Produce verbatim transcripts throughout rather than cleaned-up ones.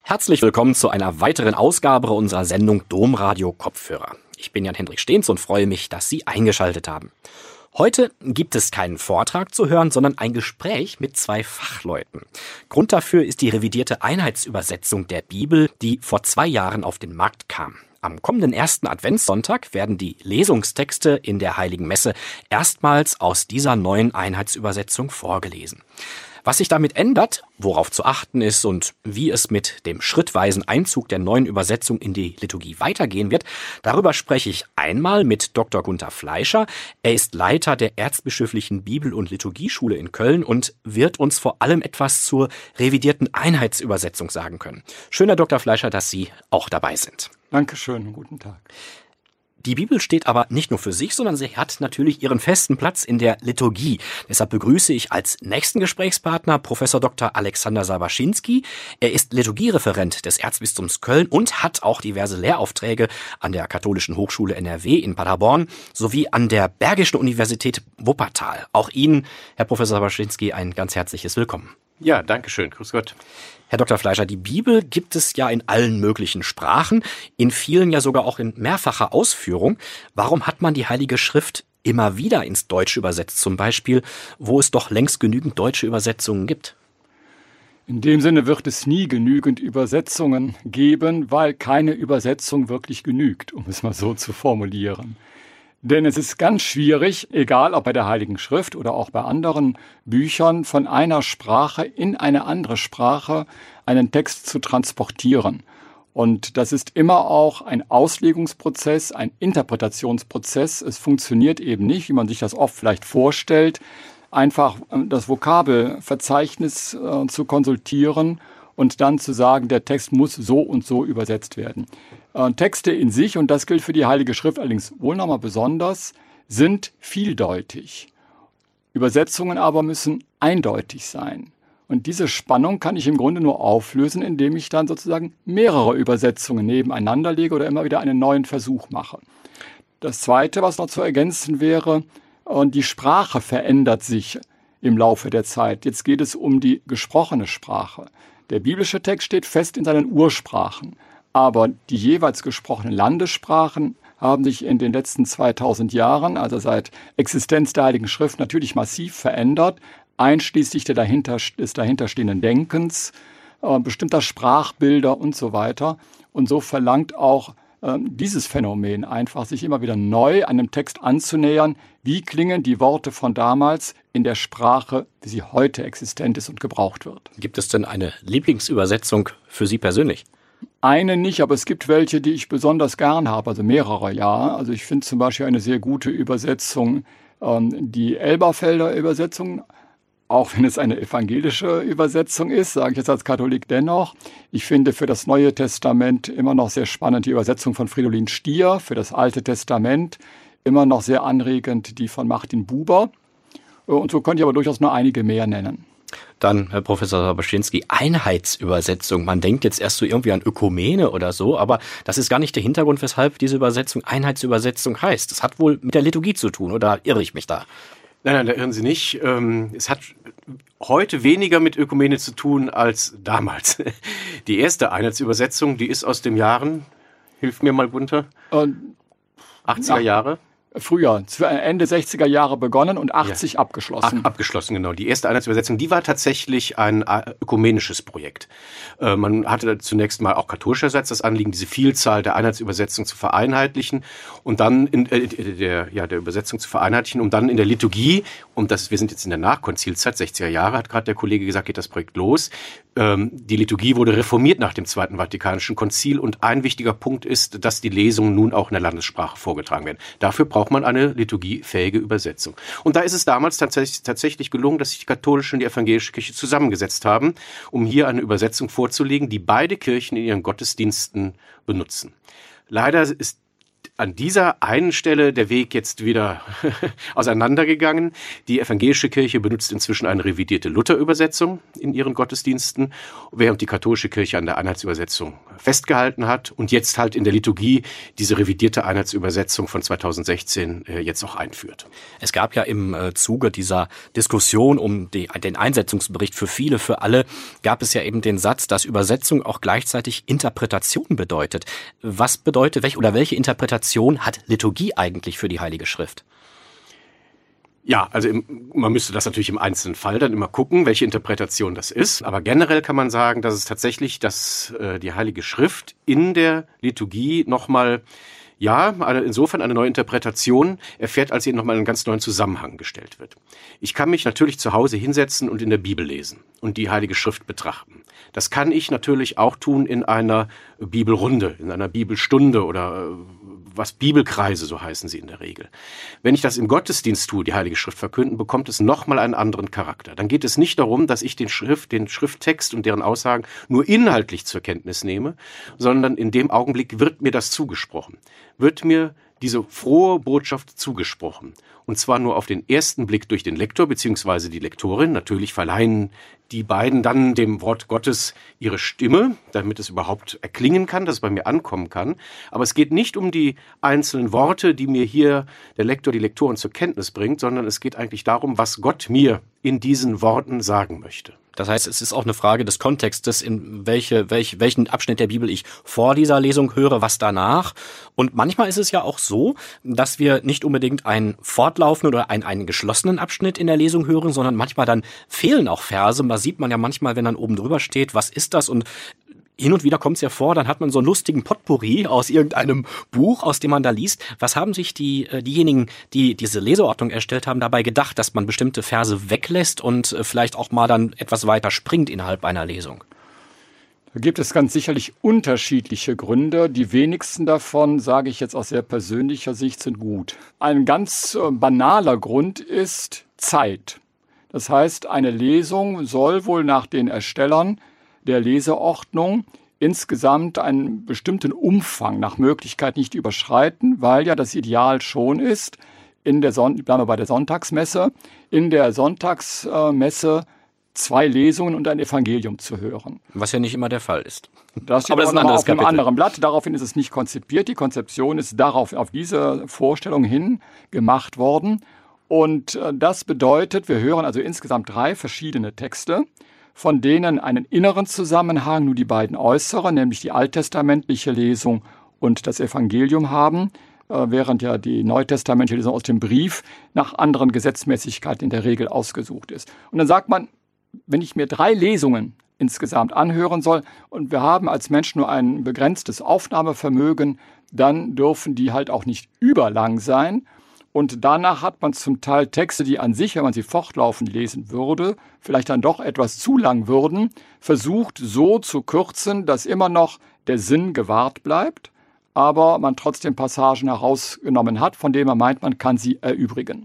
Herzlich willkommen zu einer weiteren Ausgabe unserer Sendung Domradio Kopfhörer. Ich bin Jan-Hendrik Stehns und freue mich, dass Sie eingeschaltet haben. Heute gibt es keinen Vortrag zu hören, sondern ein Gespräch mit zwei Fachleuten. Grund dafür ist die revidierte Einheitsübersetzung der Bibel, die vor zwei Jahren auf den Markt kam. Am kommenden ersten Adventssonntag werden die Lesungstexte in der Heiligen Messe erstmals aus dieser neuen Einheitsübersetzung vorgelesen. Was sich damit ändert, worauf zu achten ist und wie es mit dem schrittweisen Einzug der neuen Übersetzung in die Liturgie weitergehen wird, darüber spreche ich einmal mit Doktor Gunther Fleischer. Er ist Leiter der Erzbischöflichen Bibel- und Liturgieschule in Köln und wird uns vor allem etwas zur revidierten Einheitsübersetzung sagen können. Schön, Herr Doktor Fleischer, dass Sie auch dabei sind. Dankeschön, guten Tag. Die Bibel steht aber nicht nur für sich, sondern sie hat natürlich ihren festen Platz in der Liturgie. Deshalb begrüße ich als nächsten Gesprächspartner Professor Doktor Alexander Sabaschinski. Er ist Liturgiereferent des Erzbistums Köln und hat auch diverse Lehraufträge an der Katholischen Hochschule N R W in Paderborn sowie an der Bergischen Universität Wuppertal. Auch Ihnen, Herr Professor Sabaschinski, ein ganz herzliches Willkommen. Ja, danke schön. Grüß Gott. Herr Doktor Fleischer, die Bibel gibt es ja in allen möglichen Sprachen, in vielen ja sogar auch in mehrfacher Ausführung. Warum hat man die Heilige Schrift immer wieder ins Deutsche übersetzt, zum Beispiel, wo es doch längst genügend deutsche Übersetzungen gibt? In dem Sinne wird es nie genügend Übersetzungen geben, weil keine Übersetzung wirklich genügt, um es mal so zu formulieren. Denn es ist ganz schwierig, egal ob bei der Heiligen Schrift oder auch bei anderen Büchern, von einer Sprache in eine andere Sprache einen Text zu transportieren. Und das ist immer auch ein Auslegungsprozess, ein Interpretationsprozess. Es funktioniert eben nicht, wie man sich das oft vielleicht vorstellt, einfach das Vokabelverzeichnis äh, zu konsultieren und dann zu sagen, der Text muss so und so übersetzt werden. Äh, Texte in sich, und das gilt für die Heilige Schrift allerdings wohl nochmal besonders, sind vieldeutig. Übersetzungen aber müssen eindeutig sein. Und diese Spannung kann ich im Grunde nur auflösen, indem ich dann sozusagen mehrere Übersetzungen nebeneinander lege oder immer wieder einen neuen Versuch mache. Das Zweite, was noch zu ergänzen wäre, und die Sprache verändert sich im Laufe der Zeit. Jetzt geht es um die gesprochene Sprache. Der biblische Text steht fest in seinen Ursprachen, aber die jeweils gesprochenen Landessprachen haben sich in den letzten zweitausend Jahren, also seit Existenz der Heiligen Schrift, natürlich massiv verändert, einschließlich der dahinter, des dahinterstehenden Denkens, äh, bestimmter Sprachbilder und so weiter. Und so verlangt auch äh, dieses Phänomen einfach, sich immer wieder neu einem Text anzunähern. Wie klingen die Worte von damals in der Sprache, wie sie heute existent ist und gebraucht wird? Gibt es denn eine Lieblingsübersetzung für Sie persönlich? Eine nicht, aber es gibt welche, die ich besonders gern habe, also mehrere, ja. Also ich finde zum Beispiel eine sehr gute Übersetzung, ähm, die Elberfelder Übersetzung, auch wenn es eine evangelische Übersetzung ist, sage ich jetzt als Katholik dennoch. Ich finde für das Neue Testament immer noch sehr spannend die Übersetzung von Fridolin Stier, für das Alte Testament immer noch sehr anregend die von Martin Buber. Und so könnte ich aber durchaus nur einige mehr nennen. Dann, Herr Professor Sabaschinski, Einheitsübersetzung. Man denkt jetzt erst so irgendwie an Ökumene oder so, aber das ist gar nicht der Hintergrund, weshalb diese Übersetzung Einheitsübersetzung heißt. Das hat wohl mit der Liturgie zu tun, oder irre ich mich da? Nein, nein, da irren Sie nicht. Es hat heute weniger mit Ökumene zu tun als damals. Die erste Einheitsübersetzung, die ist aus den Jahren, hilf mir mal, Gunther, Und, achtziger na, Jahre. Früher, Ende sechziger Jahre begonnen und achtzig Ja. abgeschlossen. Ach, abgeschlossen, genau. Die erste Einheitsübersetzung, die war tatsächlich ein ökumenisches Projekt. Äh, man hatte zunächst mal auch katholischerseits das Anliegen, diese Vielzahl der Einheitsübersetzungen zu vereinheitlichen und dann in äh, der, ja, der Übersetzung zu vereinheitlichen, um dann in der Liturgie, und das, wir sind jetzt in der Nachkonzilzeit, sechziger Jahre, hat gerade der Kollege gesagt, geht das Projekt los. Ähm, die Liturgie wurde reformiert nach dem Zweiten Vatikanischen Konzil und ein wichtiger Punkt ist, dass die Lesungen nun auch in der Landessprache vorgetragen werden. Dafür braucht man eine liturgiefähige Übersetzung. Und da ist es damals tatsächlich, tatsächlich gelungen, dass sich die katholische und die evangelische Kirche zusammengesetzt haben, um hier eine Übersetzung vorzulegen, die beide Kirchen in ihren Gottesdiensten benutzen. Leider ist an dieser einen Stelle der Weg jetzt wieder auseinandergegangen. Die evangelische Kirche benutzt inzwischen eine revidierte Luther-Übersetzung in ihren Gottesdiensten, während die katholische Kirche an der Einheitsübersetzung festgehalten hat und jetzt halt in der Liturgie diese revidierte Einheitsübersetzung von zweitausendsechzehn äh, jetzt auch einführt. Es gab ja im äh, Zuge dieser Diskussion um die, den Einsetzungsbericht für viele, für alle, gab es ja eben den Satz, dass Übersetzung auch gleichzeitig Interpretation bedeutet. Was bedeutet, welche oder welche Interpretation hat Liturgie eigentlich für die Heilige Schrift? Ja, also im, man müsste das natürlich im einzelnen Fall dann immer gucken, welche Interpretation das ist. Aber generell kann man sagen, dass es tatsächlich, dass äh, die Heilige Schrift in der Liturgie nochmal, ja, eine, insofern eine neue Interpretation erfährt, als sie nochmal in einen ganz neuen Zusammenhang gestellt wird. Ich kann mich natürlich zu Hause hinsetzen und in der Bibel lesen und die Heilige Schrift betrachten. Das kann ich natürlich auch tun in einer Bibelrunde, in einer Bibelstunde oder äh, was Bibelkreise, so heißen sie in der Regel. Wenn ich das im Gottesdienst tue, die Heilige Schrift verkünden, bekommt es nochmal einen anderen Charakter. Dann geht es nicht darum, dass ich den Schrift, den Schrifttext und deren Aussagen nur inhaltlich zur Kenntnis nehme, sondern in dem Augenblick wird mir das zugesprochen. Wird mir diese frohe Botschaft zugesprochen. Und zwar nur auf den ersten Blick durch den Lektor bzw. die Lektorin. Natürlich verleihen die beiden dann dem Wort Gottes ihre Stimme, damit es überhaupt erklingen kann, dass es bei mir ankommen kann. Aber es geht nicht um die einzelnen Worte, die mir hier der Lektor, die Lektorin zur Kenntnis bringt, sondern es geht eigentlich darum, was Gott mir in diesen Worten sagen möchte. Das heißt, es ist auch eine Frage des Kontextes, in welche, welch, welchen Abschnitt der Bibel ich vor dieser Lesung höre, was danach. Und manchmal ist es ja auch so, dass wir nicht unbedingt einen fortlaufenden oder einen, einen geschlossenen Abschnitt in der Lesung hören, sondern manchmal dann fehlen auch Verse. Da sieht man ja manchmal, wenn dann oben drüber steht, was ist das? Und hin und wieder kommt es ja vor, dann hat man so einen lustigen Potpourri aus irgendeinem Buch, aus dem man da liest. Was haben sich die diejenigen, die diese Leseordnung erstellt haben, dabei gedacht, dass man bestimmte Verse weglässt und vielleicht auch mal dann etwas weiter springt innerhalb einer Lesung? Da gibt es ganz sicherlich unterschiedliche Gründe. Die wenigsten davon, sage ich jetzt aus sehr persönlicher Sicht, sind gut. Ein ganz banaler Grund ist Zeit. Das heißt, eine Lesung soll wohl nach den Erstellern der Leseordnung insgesamt einen bestimmten Umfang nach Möglichkeit nicht überschreiten, weil ja das Ideal schon ist, in der Son- bleiben wir bei der Sonntagsmesse, in der Sonntagsmesse zwei Lesungen und ein Evangelium zu hören. Was ja nicht immer der Fall ist. Das steht aber das ist ein anderes auf einem anderen Blatt. Daraufhin ist es nicht konzipiert. Die Konzeption ist darauf, auf diese Vorstellung hin gemacht worden. Und das bedeutet, wir hören also insgesamt drei verschiedene Texte, von denen einen inneren Zusammenhang nur die beiden äußeren, nämlich die alttestamentliche Lesung und das Evangelium haben, während ja die neutestamentliche Lesung aus dem Brief nach anderen Gesetzmäßigkeiten in der Regel ausgesucht ist. Und dann sagt man, wenn ich mir drei Lesungen insgesamt anhören soll und wir haben als Menschen nur ein begrenztes Aufnahmevermögen, dann dürfen die halt auch nicht überlang sein. Und danach hat man zum Teil Texte, die an sich, wenn man sie fortlaufend lesen würde, vielleicht dann doch etwas zu lang würden, versucht so zu kürzen, dass immer noch der Sinn gewahrt bleibt, aber man trotzdem Passagen herausgenommen hat, von denen man meint, man kann sie erübrigen.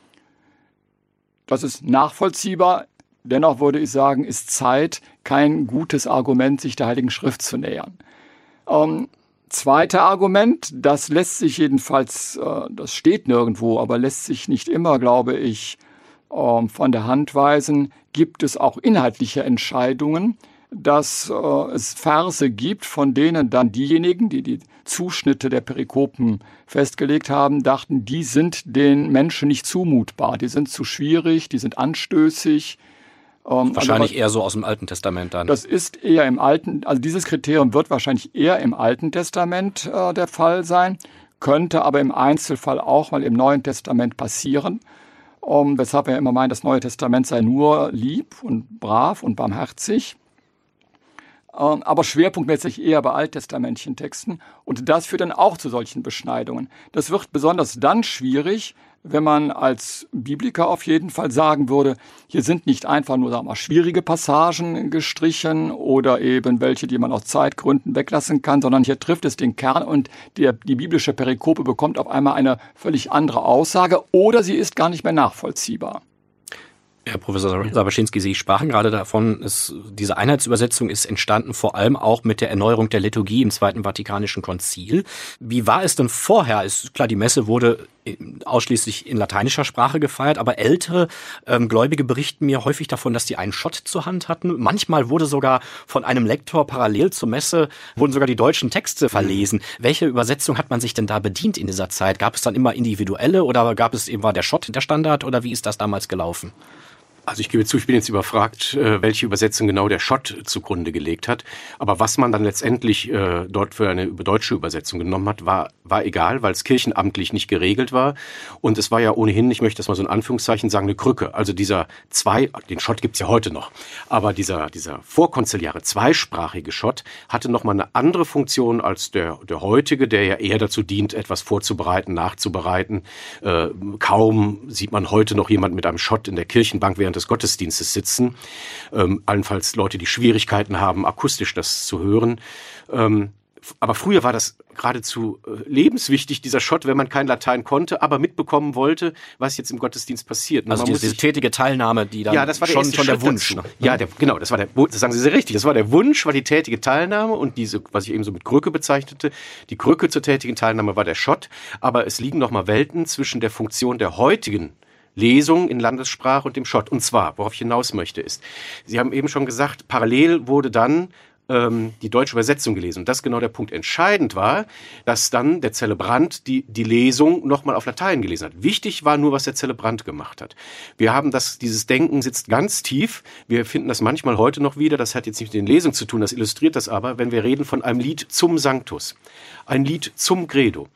Das ist nachvollziehbar. Dennoch würde ich sagen, ist Zeit kein gutes Argument, sich der Heiligen Schrift zu nähern. Ähm, Zweite Argument, das lässt sich jedenfalls, äh, das steht nirgendwo, aber lässt sich nicht immer, glaube ich, äh, von der Hand weisen, gibt es auch inhaltliche Entscheidungen, dass äh, es Verse gibt, von denen dann diejenigen, die die Zuschnitte der Perikopen festgelegt haben, dachten, die sind den Menschen nicht zumutbar, die sind zu schwierig, die sind anstößig. Wahrscheinlich also, eher so aus dem Alten Testament dann. Das ist eher im Alten, also dieses Kriterium wird wahrscheinlich eher im Alten Testament äh, der Fall sein, könnte aber im Einzelfall auch mal im Neuen Testament passieren, um, weshalb wir immer meinen, das Neue Testament sei nur lieb und brav und barmherzig. Ähm, aber schwerpunktmäßig eher bei alttestamentlichen Texten und das führt dann auch zu solchen Beschneidungen. Das wird besonders dann schwierig, wenn man als Bibliker auf jeden Fall sagen würde, hier sind nicht einfach nur, sagen wir mal, schwierige Passagen gestrichen oder eben welche, die man aus Zeitgründen weglassen kann, sondern hier trifft es den Kern und der, die biblische Perikope bekommt auf einmal eine völlig andere Aussage oder sie ist gar nicht mehr nachvollziehbar. Herr Professor Sabaczynski, Sie sprachen gerade davon, es, diese Einheitsübersetzung ist entstanden vor allem auch mit der Erneuerung der Liturgie im Zweiten Vatikanischen Konzil. Wie war es denn vorher? Ist klar, die Messe wurde ausschließlich in lateinischer Sprache gefeiert, aber ältere ähm, Gläubige berichten mir häufig davon, dass die einen Schott zur Hand hatten. Manchmal wurde sogar von einem Lektor parallel zur Messe, wurden sogar die deutschen Texte verlesen. Mhm. Welche Übersetzung hat man sich denn da bedient in dieser Zeit? Gab es dann immer individuelle oder gab es eben, war der Schott der Standard oder wie ist das damals gelaufen? Also ich gebe zu, ich bin jetzt überfragt, welche Übersetzung genau der Schott zugrunde gelegt hat. Aber was man dann letztendlich äh, dort für eine deutsche Übersetzung genommen hat, war, war egal, weil es kirchenamtlich nicht geregelt war. Und es war ja ohnehin, ich möchte das mal so in Anführungszeichen sagen, eine Krücke. Also dieser zwei, den Schott gibt's ja heute noch, aber dieser, dieser vorkonziliare zweisprachige Schott hatte nochmal eine andere Funktion als der, der heutige, der ja eher dazu dient, etwas vorzubereiten, nachzubereiten. Äh, kaum sieht man heute noch jemand mit einem Schott in der Kirchenbank während des Gottesdienstes sitzen. Ähm, allenfalls Leute, die Schwierigkeiten haben, akustisch das zu hören. Ähm, aber früher war das geradezu äh, lebenswichtig, dieser Schott, wenn man kein Latein konnte, aber mitbekommen wollte, was jetzt im Gottesdienst passiert. Also diese, diese tätige Teilnahme, die dann ja, das war der schon, schon der Wunsch. Ne? Ja, der, genau, das war der, das sagen Sie sehr richtig, das war der Wunsch, war die tätige Teilnahme und diese, was ich eben so mit Krücke bezeichnete, die Krücke zur tätigen Teilnahme war der Schott, aber es liegen nochmal Welten zwischen der Funktion der heutigen Lesung in Landessprache und dem Schott. Und zwar, worauf ich hinaus möchte, ist, Sie haben eben schon gesagt, parallel wurde dann ähm, die deutsche Übersetzung gelesen. Und das ist genau der Punkt. Entscheidend war, dass dann der Zelebrant die, die Lesung nochmal auf Latein gelesen hat. Wichtig war nur, was der Zelebrant gemacht hat. Wir haben das, dieses Denken sitzt ganz tief. Wir finden das manchmal heute noch wieder. Das hat jetzt nicht mit den Lesungen zu tun, das illustriert das aber, wenn wir reden von einem Lied zum Sanctus. Ein Lied zum Credo.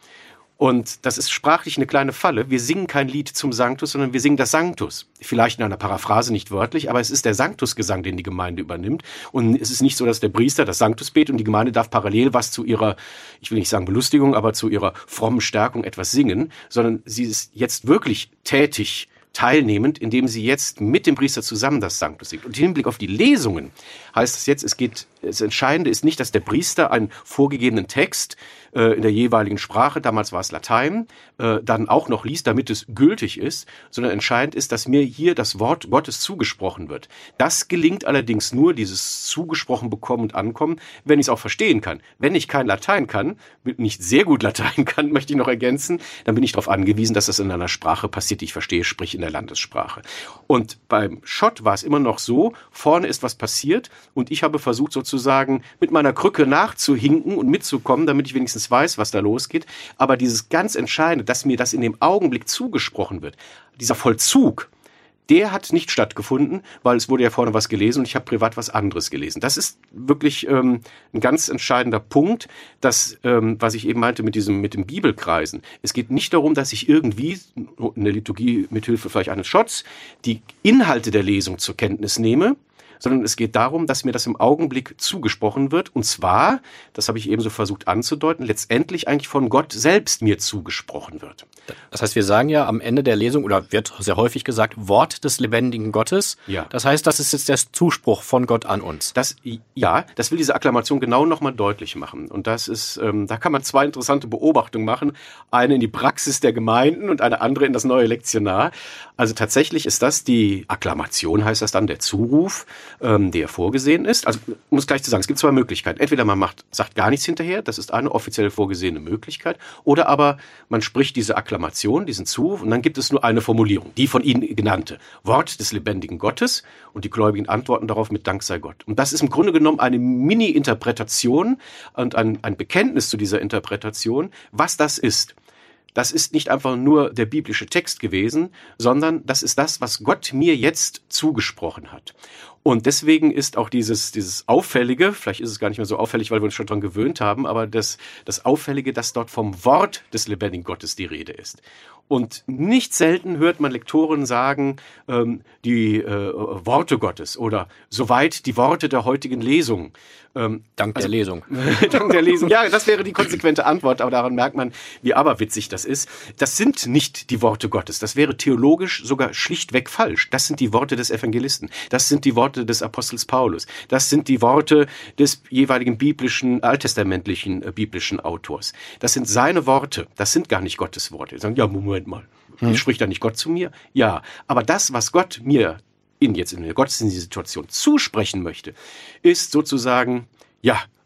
Und das ist sprachlich eine kleine Falle. Wir singen kein Lied zum Sanctus, sondern wir singen das Sanctus. Vielleicht in einer Paraphrase, nicht wörtlich, aber es ist der Sanctusgesang, den die Gemeinde übernimmt. Und es ist nicht so, dass der Priester das Sanctus betet und die Gemeinde darf parallel was zu ihrer, ich will nicht sagen Belustigung, aber zu ihrer frommen Stärkung etwas singen, sondern sie ist jetzt wirklich tätig, teilnehmend, indem sie jetzt mit dem Priester zusammen das Sanctus singt. Und im Hinblick auf die Lesungen heißt es jetzt, es geht, das Entscheidende ist nicht, dass der Priester einen vorgegebenen Text äh, in der jeweiligen Sprache, damals war es Latein, äh, dann auch noch liest, damit es gültig ist, sondern entscheidend ist, dass mir hier das Wort Gottes zugesprochen wird. Das gelingt allerdings nur, dieses zugesprochen bekommen und ankommen, wenn ich es auch verstehen kann. Wenn ich kein Latein kann, nicht sehr gut Latein kann, möchte ich noch ergänzen, dann bin ich darauf angewiesen, dass das in einer Sprache passiert, die ich verstehe, sprich in der Landessprache. Und beim Schott war es immer noch so, vorne ist was passiert und ich habe versucht sozusagen mit meiner Krücke nachzuhinken und mitzukommen, damit ich wenigstens weiß, was da losgeht. Aber dieses ganz Entscheidende, dass mir das in dem Augenblick zugesprochen wird, dieser Vollzug, der hat nicht stattgefunden, weil es wurde ja vorne was gelesen und ich habe privat was anderes gelesen. Das ist wirklich ähm, ein ganz entscheidender Punkt, dass, ähm, was ich eben meinte mit diesem, mit dem Bibelkreisen. Es geht nicht darum, dass ich irgendwie in der Liturgie mithilfe vielleicht eines Schotts die Inhalte der Lesung zur Kenntnis nehme, sondern es geht darum, dass mir das im Augenblick zugesprochen wird. Und zwar, das habe ich eben so versucht anzudeuten, letztendlich eigentlich von Gott selbst mir zugesprochen wird. Das heißt, wir sagen ja am Ende der Lesung, oder wird sehr häufig gesagt, Wort des lebendigen Gottes. Ja. Das heißt, das ist jetzt der Zuspruch von Gott an uns. Das, ja, das will diese Akklamation genau nochmal deutlich machen. Und das ist, ähm, da kann man zwei interessante Beobachtungen machen. Eine in die Praxis der Gemeinden und eine andere in das neue Lektionar. Also tatsächlich ist das die Akklamation, heißt das dann, der Zuruf, ähm, der vorgesehen ist. Also, um es gleich zu sagen, es gibt zwei Möglichkeiten. Entweder man macht, sagt gar nichts hinterher, das ist eine offiziell vorgesehene Möglichkeit, oder aber man spricht diese Akklamation, diesen Zuruf, und dann gibt es nur eine Formulierung, die von Ihnen genannte, Wort des lebendigen Gottes, und die Gläubigen antworten darauf mit Dank sei Gott. Und das ist im Grunde genommen eine Mini-Interpretation und ein, ein Bekenntnis zu dieser Interpretation, was das ist. Das ist nicht einfach nur der biblische Text gewesen, sondern das ist das, was Gott mir jetzt zugesprochen hat. Und deswegen ist auch dieses, dieses Auffällige, vielleicht ist es gar nicht mehr so auffällig, weil wir uns schon dran gewöhnt haben, aber das, das Auffällige, dass dort vom Wort des lebendigen Gottes die Rede ist. Und nicht selten hört man Lektoren sagen, ähm, die äh, Worte Gottes oder soweit die Worte der heutigen Lesung. Ähm, Dank also, der Lesung. Dank der Lesung. Ja, das wäre die konsequente Antwort, aber daran merkt man, wie aberwitzig das ist. Das sind nicht die Worte Gottes. Das wäre theologisch sogar schlichtweg falsch. Das sind die Worte des Evangelisten. Das sind die Worte des Apostels Paulus. Das sind die Worte des jeweiligen biblischen, alttestamentlichen äh, biblischen Autors. Das sind seine Worte. Das sind gar nicht Gottes Worte. Sie sagen, ja, Moment mal. Hm. Spricht da nicht Gott zu mir? Ja. Aber das, was Gott mir in jetzt in der Gottesdienstsituation zusprechen möchte, ist sozusagen, ja,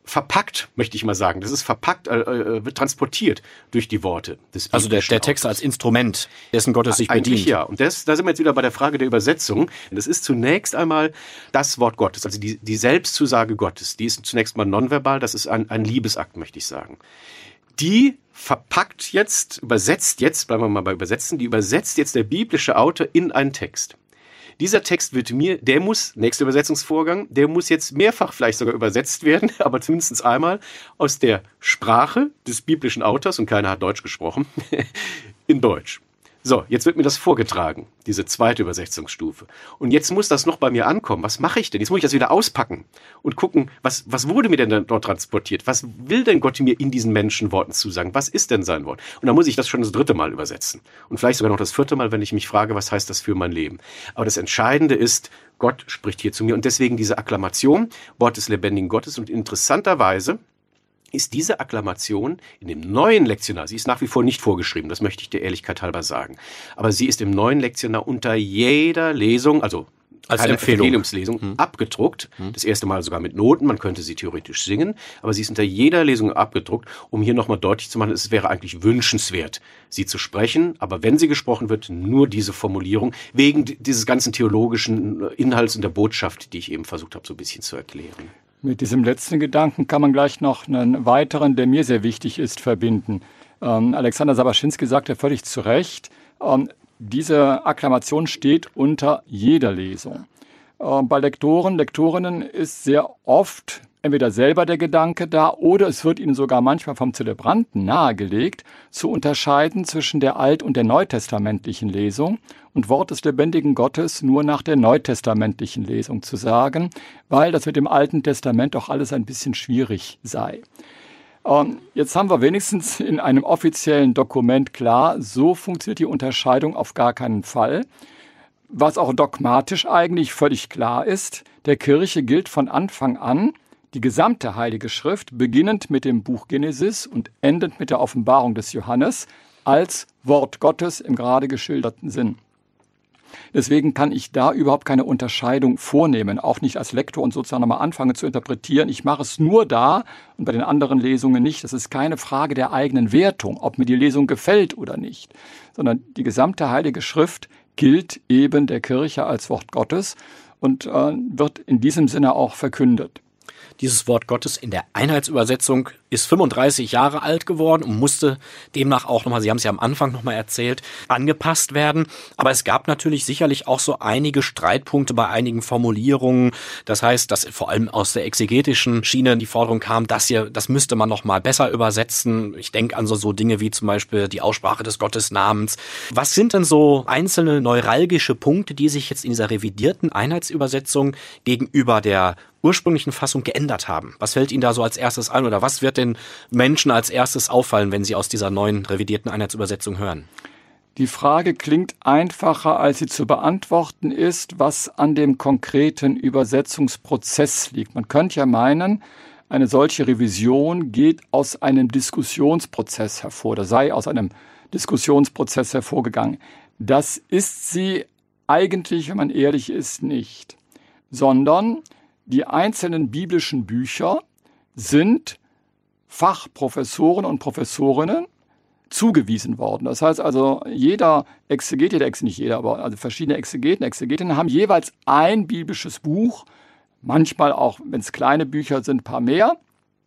verpackt, möchte ich mal sagen. Das ist verpackt, äh, wird transportiert durch die Worte des Also der, der Text als Instrument, dessen Gott es sich bedient. Eigentlich ja. Und das, da sind wir jetzt wieder bei der Frage der Übersetzung. Das ist zunächst einmal das Wort Gottes, also die, die Selbstzusage Gottes. Die ist zunächst mal nonverbal, das ist ein, ein Liebesakt, möchte ich sagen. Die verpackt jetzt, übersetzt jetzt, bleiben wir mal bei Übersetzen, die übersetzt jetzt der biblische Autor in einen Text. Dieser Text wird mir, der muss, nächster Übersetzungsvorgang, der muss jetzt mehrfach vielleicht sogar übersetzt werden, aber zumindest einmal aus der Sprache des biblischen Autors, und keiner hat Deutsch gesprochen, in Deutsch. So, jetzt wird mir das vorgetragen, diese zweite Übersetzungsstufe. Und jetzt muss das noch bei mir ankommen. Was mache ich denn? Jetzt muss ich das wieder auspacken und gucken, was, was wurde mir denn dort transportiert? Was will denn Gott mir in diesen Menschenworten zusagen? Was ist denn sein Wort? Und dann muss ich das schon das dritte Mal übersetzen. Und vielleicht sogar noch das vierte Mal, wenn ich mich frage, was heißt das für mein Leben? Aber das Entscheidende ist, Gott spricht hier zu mir. Und deswegen diese Akklamation, Wort des lebendigen Gottes. Und interessanterweise ist diese Akklamation in dem neuen Lektionar, sie ist nach wie vor nicht vorgeschrieben, das möchte ich der Ehrlichkeit halber sagen, aber sie ist im neuen Lektionar unter jeder Lesung, also als keine Empfehlung. Empfehlungslesung, hm. abgedruckt. Hm. Das erste Mal sogar mit Noten, man könnte sie theoretisch singen, aber sie ist unter jeder Lesung abgedruckt, um hier nochmal deutlich zu machen, es wäre eigentlich wünschenswert, sie zu sprechen, aber wenn sie gesprochen wird, nur diese Formulierung, wegen dieses ganzen theologischen Inhalts und der Botschaft, die ich eben versucht habe, so ein bisschen zu erklären. Mit diesem letzten Gedanken kann man gleich noch einen weiteren, der mir sehr wichtig ist, verbinden. Ähm, Alexander Sabaschinski sagte völlig zu Recht, ähm, diese Akklamation steht unter jeder Lesung. Äh, bei Lektoren, Lektorinnen ist sehr oft entweder selber der Gedanke da oder es wird ihnen sogar manchmal vom Zelebranten nahegelegt, zu unterscheiden zwischen der alt- und der neutestamentlichen Lesung und Wort des lebendigen Gottes nur nach der neutestamentlichen Lesung zu sagen, weil das mit dem Alten Testament doch alles ein bisschen schwierig sei. Ähm, jetzt haben wir wenigstens in einem offiziellen Dokument klar, so funktioniert die Unterscheidung auf gar keinen Fall. Was auch dogmatisch eigentlich völlig klar ist, der Kirche gilt von Anfang an die gesamte Heilige Schrift, beginnend mit dem Buch Genesis und endend mit der Offenbarung des Johannes, als Wort Gottes im gerade geschilderten Sinn. Deswegen kann ich da überhaupt keine Unterscheidung vornehmen, auch nicht als Lektor und sozusagen nochmal anfangen zu interpretieren. Ich mache es nur da und bei den anderen Lesungen nicht. Das ist keine Frage der eigenen Wertung, ob mir die Lesung gefällt oder nicht, sondern die gesamte Heilige Schrift gilt eben der Kirche als Wort Gottes und äh, wird in diesem Sinne auch verkündet. Dieses Wort Gottes in der Einheitsübersetzung ist fünfunddreißig Jahre alt geworden und musste demnach auch nochmal, Sie haben es ja am Anfang nochmal erzählt, angepasst werden. Aber es gab natürlich sicherlich auch so einige Streitpunkte bei einigen Formulierungen. Das heißt, dass vor allem aus der exegetischen Schiene die Forderung kam, das hier, das müsste man nochmal besser übersetzen. Ich denke an so, so Dinge wie zum Beispiel die Aussprache des Gottesnamens. Was sind denn so einzelne neuralgische Punkte, die sich jetzt in dieser revidierten Einheitsübersetzung gegenüber der ursprünglichen Fassung geändert haben? Was fällt Ihnen da so als erstes ein oder was wird den Menschen als erstes auffallen, wenn sie aus dieser neuen revidierten Einheitsübersetzung hören? Die Frage klingt einfacher, als sie zu beantworten ist, was an dem konkreten Übersetzungsprozess liegt. Man könnte ja meinen, eine solche Revision geht aus einem Diskussionsprozess hervor, oder sei aus einem Diskussionsprozess hervorgegangen. Das ist sie eigentlich, wenn man ehrlich ist, nicht, sondern die einzelnen biblischen Bücher sind Fachprofessoren und Professorinnen zugewiesen worden. Das heißt also, jeder Exeget, jeder Ex, nicht jeder, aber also verschiedene Exegeten, Exegetinnen haben jeweils ein biblisches Buch, manchmal auch, wenn es kleine Bücher sind, ein paar mehr,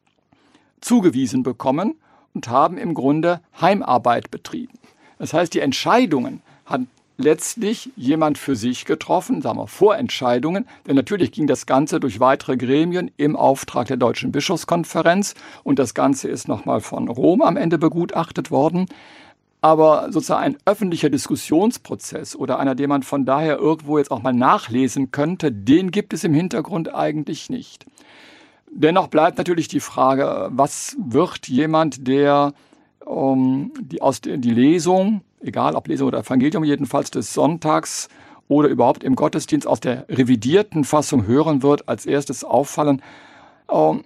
zugewiesen bekommen und haben im Grunde Heimarbeit betrieben. Das heißt, die Entscheidungen hat letztlich jemand für sich getroffen, sagen wir Vorentscheidungen, denn natürlich ging das Ganze durch weitere Gremien im Auftrag der Deutschen Bischofskonferenz und das Ganze ist nochmal von Rom am Ende begutachtet worden. Aber sozusagen ein öffentlicher Diskussionsprozess oder einer, den man von daher irgendwo jetzt auch mal nachlesen könnte, den gibt es im Hintergrund eigentlich nicht. Dennoch bleibt natürlich die Frage, was wird jemand, der um, die, aus der, die Lesung, egal ob Lesung oder Evangelium, jedenfalls des Sonntags oder überhaupt im Gottesdienst aus der revidierten Fassung hören wird, als erstes auffallen. Ähm,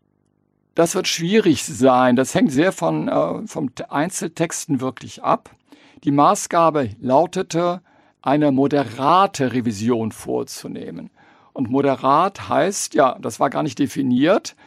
das wird schwierig sein. Das hängt sehr von äh, vom Einzeltexten wirklich ab. Die Maßgabe lautete, eine moderate Revision vorzunehmen. Und moderat heißt, ja, das war gar nicht definiert,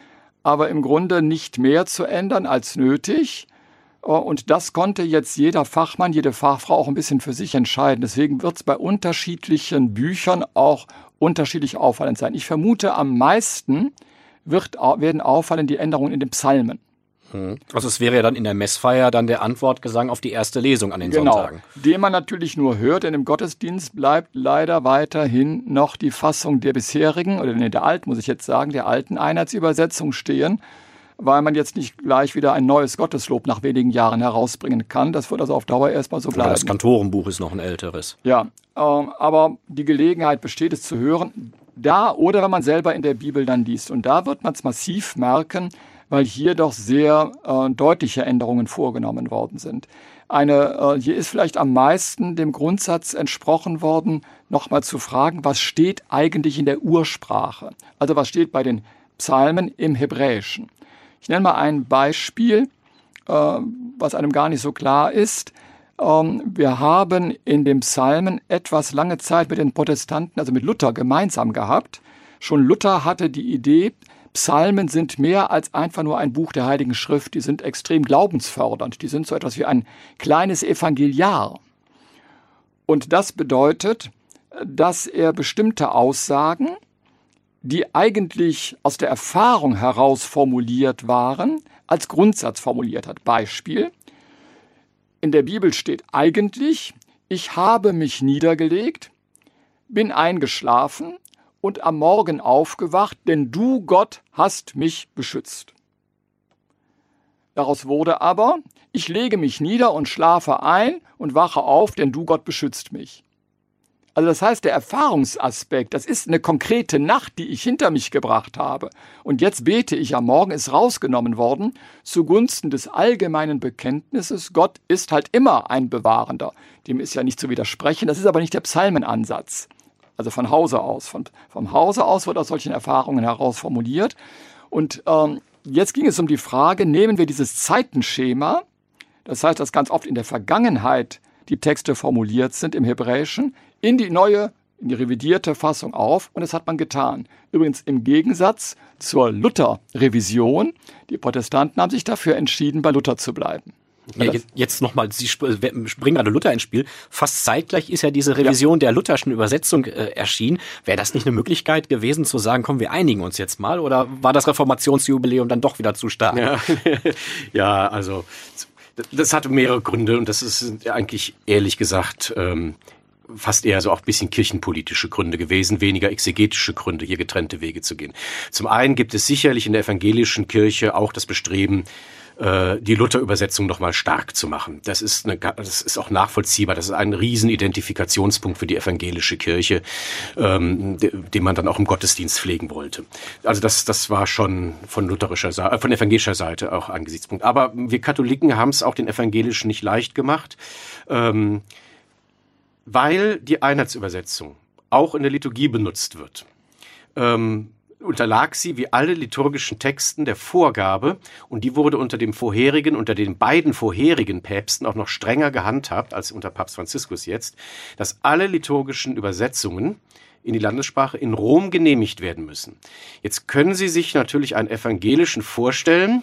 aber im Grunde nicht mehr zu ändern als nötig. Und das konnte jetzt jeder Fachmann, jede Fachfrau auch ein bisschen für sich entscheiden. Deswegen wird es bei unterschiedlichen Büchern auch unterschiedlich auffallend sein. Ich vermute, am meisten wird, werden auffallen die Änderungen in den Psalmen. Also es wäre ja dann in der Messfeier dann der Antwortgesang auf die erste Lesung an den genau, Sonntagen. Den man natürlich nur hört, denn im Gottesdienst bleibt leider weiterhin noch die Fassung der bisherigen, oder nee, der alten, muss ich jetzt sagen, der alten Einheitsübersetzung stehen, weil man jetzt nicht gleich wieder ein neues Gotteslob nach wenigen Jahren herausbringen kann. Das wird also auf Dauer erstmal so bleiben. Das Kantorenbuch ist noch ein älteres. Ja, äh, aber die Gelegenheit besteht, es zu hören, da oder wenn man selber in der Bibel dann liest. Und da wird man es massiv merken, weil hier doch sehr äh, deutliche Änderungen vorgenommen worden sind. Eine, äh, hier ist vielleicht am meisten dem Grundsatz entsprochen worden, nochmal zu fragen, was steht eigentlich in der Ursprache? Also was steht bei den Psalmen im Hebräischen? Ich nenne mal ein Beispiel, äh, was einem gar nicht so klar ist. Ähm, wir haben in den Psalmen etwas lange Zeit mit den Protestanten, also mit Luther, gemeinsam gehabt. Schon Luther hatte die Idee, Psalmen sind mehr als einfach nur ein Buch der Heiligen Schrift. Die sind extrem glaubensfördernd. Die sind so etwas wie ein kleines Evangeliar. Und das bedeutet, dass er bestimmte Aussagen, die eigentlich aus der Erfahrung heraus formuliert waren, als Grundsatz formuliert hat. Beispiel: In der Bibel steht eigentlich, ich habe mich niedergelegt, bin eingeschlafen und am Morgen aufgewacht, denn du, Gott, hast mich beschützt. Daraus wurde aber, ich lege mich nieder und schlafe ein und wache auf, denn du, Gott, beschützt mich. Also das heißt, der Erfahrungsaspekt, das ist eine konkrete Nacht, die ich hinter mich gebracht habe. Und jetzt bete ich am Morgen, ist rausgenommen worden, zugunsten des allgemeinen Bekenntnisses, Gott ist halt immer ein Bewahrender. Dem ist ja nicht zu widersprechen, das ist aber nicht der Psalmenansatz. Also von Hause aus. Von, vom Hause aus wird aus solchen Erfahrungen heraus formuliert. Und ähm, jetzt ging es um die Frage, nehmen wir dieses Zeitenschema, das heißt, dass ganz oft in der Vergangenheit die Texte formuliert sind im Hebräischen, in die neue, in die revidierte Fassung auf. Und das hat man getan. Übrigens im Gegensatz zur Luther-Revision. Die Protestanten haben sich dafür entschieden, bei Luther zu bleiben. Ja, jetzt, jetzt nochmal, Sie bringen gerade Luther ins Spiel. Fast zeitgleich ist ja diese Revision ja. der lutherschen Übersetzung äh, erschienen. Wäre das nicht eine Möglichkeit gewesen, zu sagen, komm, wir einigen uns jetzt mal? Oder war das Reformationsjubiläum dann doch wieder zu stark? Ja, ja, also das hatte mehrere Gründe und das ist eigentlich ehrlich gesagt ähm, fast eher so auch ein bisschen kirchenpolitische Gründe gewesen, weniger exegetische Gründe, hier getrennte Wege zu gehen. Zum einen gibt es sicherlich in der evangelischen Kirche auch das Bestreben, die Luther-Übersetzung nochmal stark zu machen. Das ist, eine, das ist auch nachvollziehbar. Das ist ein riesen Identifikationspunkt für die evangelische Kirche, ähm, den man dann auch im Gottesdienst pflegen wollte. Also das, das war schon von lutherischer Seite, von evangelischer Seite auch ein Gesichtspunkt. Aber wir Katholiken haben es auch den Evangelischen nicht leicht gemacht, ähm, weil die Einheitsübersetzung auch in der Liturgie benutzt wird. Ähm, unterlag sie wie alle liturgischen Texten der Vorgabe, und die wurde unter dem vorherigen, unter den beiden vorherigen Päpsten auch noch strenger gehandhabt als unter Papst Franziskus jetzt, dass alle liturgischen Übersetzungen in die Landessprache in Rom genehmigt werden müssen. Jetzt können Sie sich natürlich einen Evangelischen vorstellen,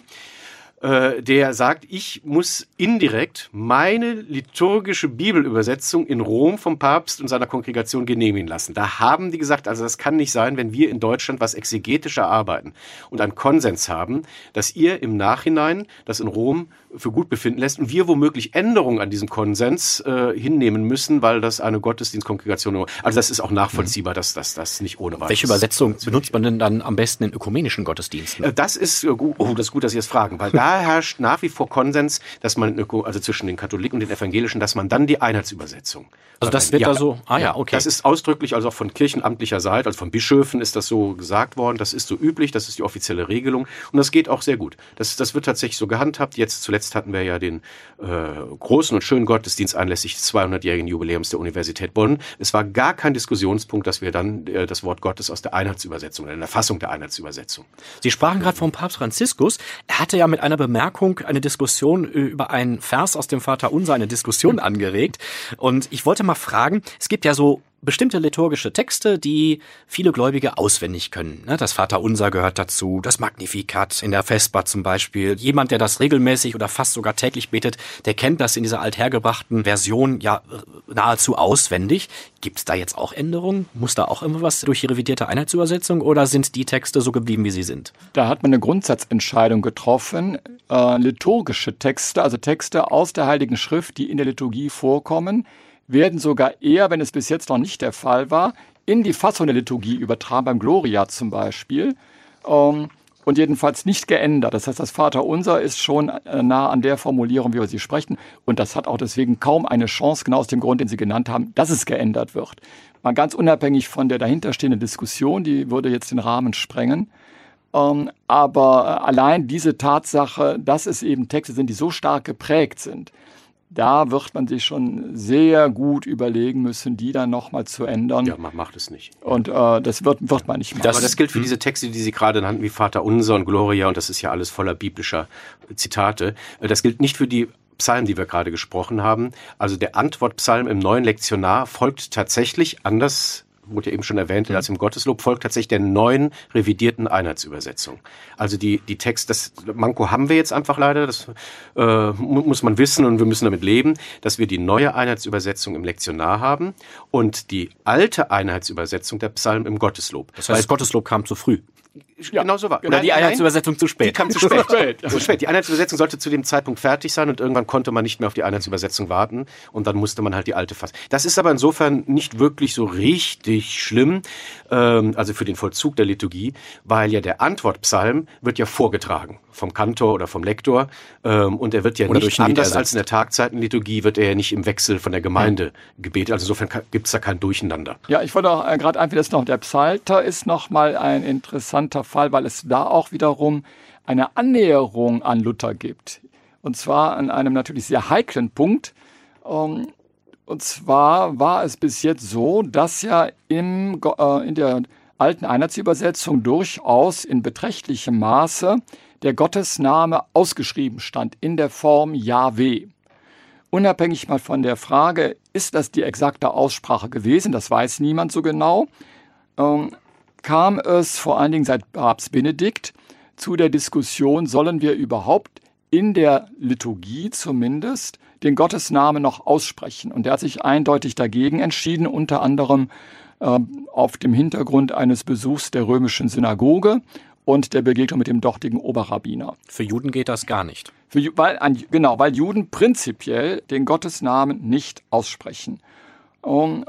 der sagt, ich muss indirekt meine liturgische Bibelübersetzung in Rom vom Papst und seiner Kongregation genehmigen lassen. Da haben die gesagt, also das kann nicht sein, wenn wir in Deutschland was exegetischer arbeiten und einen Konsens haben, dass ihr im Nachhinein das in Rom für gut befinden lässt und wir womöglich Änderungen an diesem Konsens äh, hinnehmen müssen, weil das eine Gottesdienstkongregation, also das ist auch nachvollziehbar, dass das das nicht ohne weiteres. Welche Übersetzung benutzt man denn dann am besten in ökumenischen Gottesdiensten? Das ist gut, oh, das ist gut, dass Sie das fragen, weil da herrscht nach wie vor Konsens, dass man, also zwischen den Katholiken und den Evangelischen, dass man dann die Einheitsübersetzung. Also das wird ja, da so, ah ja, okay. Das ist ausdrücklich, also auch von kirchenamtlicher Seite, also von Bischöfen ist das so gesagt worden, das ist so üblich, das ist die offizielle Regelung und das geht auch sehr gut. Das, das wird tatsächlich so gehandhabt. Jetzt zuletzt hatten wir ja den äh, großen und schönen Gottesdienst anlässlich des zweihundertjährigen Jubiläums der Universität Bonn. Es war gar kein Diskussionspunkt, dass wir dann äh, das Wort Gottes aus der Einheitsübersetzung, in der Fassung der Einheitsübersetzung. Sie sprachen gerade vom Papst Franziskus. Er hatte ja mit einer Bemerkung eine Diskussion über einen Vers aus dem Vaterunser, eine Diskussion angeregt. Und ich wollte mal fragen, es gibt ja so bestimmte liturgische Texte, die viele Gläubige auswendig können. Das Vaterunser gehört dazu, das Magnificat in der Vesper zum Beispiel. Jemand, der das regelmäßig oder fast sogar täglich betet, der kennt das in dieser althergebrachten Version ja nahezu auswendig. Gibt es da jetzt auch Änderungen? Muss da auch immer was durch die revidierte Einheitsübersetzung oder sind die Texte so geblieben, wie sie sind? Da hat man eine Grundsatzentscheidung getroffen. Äh, liturgische Texte, also Texte aus der Heiligen Schrift, die in der Liturgie vorkommen, werden sogar eher, wenn es bis jetzt noch nicht der Fall war, in die Fassung der Liturgie übertragen, beim Gloria zum Beispiel, ähm, und jedenfalls nicht geändert. Das heißt, das Vaterunser ist schon äh, nah an der Formulierung, wie wir sie sprechen, und das hat auch deswegen kaum eine Chance, genau aus dem Grund, den Sie genannt haben, dass es geändert wird. Mal ganz unabhängig von der dahinterstehenden Diskussion, die würde jetzt den Rahmen sprengen, ähm, aber äh, allein diese Tatsache, dass es eben Texte sind, die so stark geprägt sind, da wird man sich schon sehr gut überlegen müssen, die dann nochmal zu ändern. Ja, man macht es nicht. Und äh, das wird, wird man nicht machen. Das, Aber das gilt für diese Texte, die Sie gerade nannten, wie Vaterunser und Gloria, und das ist ja alles voller biblischer Zitate. Das gilt nicht für die Psalmen, die wir gerade gesprochen haben. Also der Antwortpsalm im neuen Lektionar folgt tatsächlich anders, wurde ja eben schon erwähnt, als im Gotteslob, folgt tatsächlich der neuen revidierten Einheitsübersetzung. Also die, die Text, das Manko haben wir jetzt einfach leider, das äh, muss man wissen und wir müssen damit leben, dass wir die neue Einheitsübersetzung im Lektionar haben und die alte Einheitsübersetzung der Psalmen im Gotteslob. Das heißt, das Gotteslob kam zu früh. Ja, genau so war. Oder die Einheitsübersetzung zu spät. Die kam zu spät. zu spät. Die Einheitsübersetzung sollte zu dem Zeitpunkt fertig sein und irgendwann konnte man nicht mehr auf die Einheitsübersetzung warten und dann musste man halt die alte fassen. Das ist aber insofern nicht wirklich so richtig schlimm, ähm, also für den Vollzug der Liturgie, weil ja der Antwortpsalm wird ja vorgetragen vom Kantor oder vom Lektor ähm, und er wird ja oder nicht anders als in der Tagzeitenliturgie, wird er ja nicht im Wechsel von der Gemeinde mhm. gebetet. Also insofern gibt es da kein Durcheinander. Ja, ich wollte auch äh, gerade einfach das noch, der Psalter ist nochmal ein interessanter Fall, weil es da auch wiederum eine Annäherung an Luther gibt. Und zwar an einem natürlich sehr heiklen Punkt. Und zwar war es bis jetzt so, dass ja im, äh, in der alten Einheitsübersetzung durchaus in beträchtlichem Maße der Gottesname ausgeschrieben stand in der Form Jahwe. Unabhängig mal von der Frage, ist das die exakte Aussprache gewesen, das weiß niemand so genau, ähm, kam es vor allen Dingen seit Papst Benedikt zu der Diskussion, sollen wir überhaupt in der Liturgie zumindest den Gottesnamen noch aussprechen. Und er hat sich eindeutig dagegen entschieden, unter anderem äh, auf dem Hintergrund eines Besuchs der römischen Synagoge und der Begegnung mit dem dortigen Oberrabbiner. Für Juden geht das gar nicht. Für, weil, genau, weil Juden prinzipiell den Gottesnamen nicht aussprechen. Um,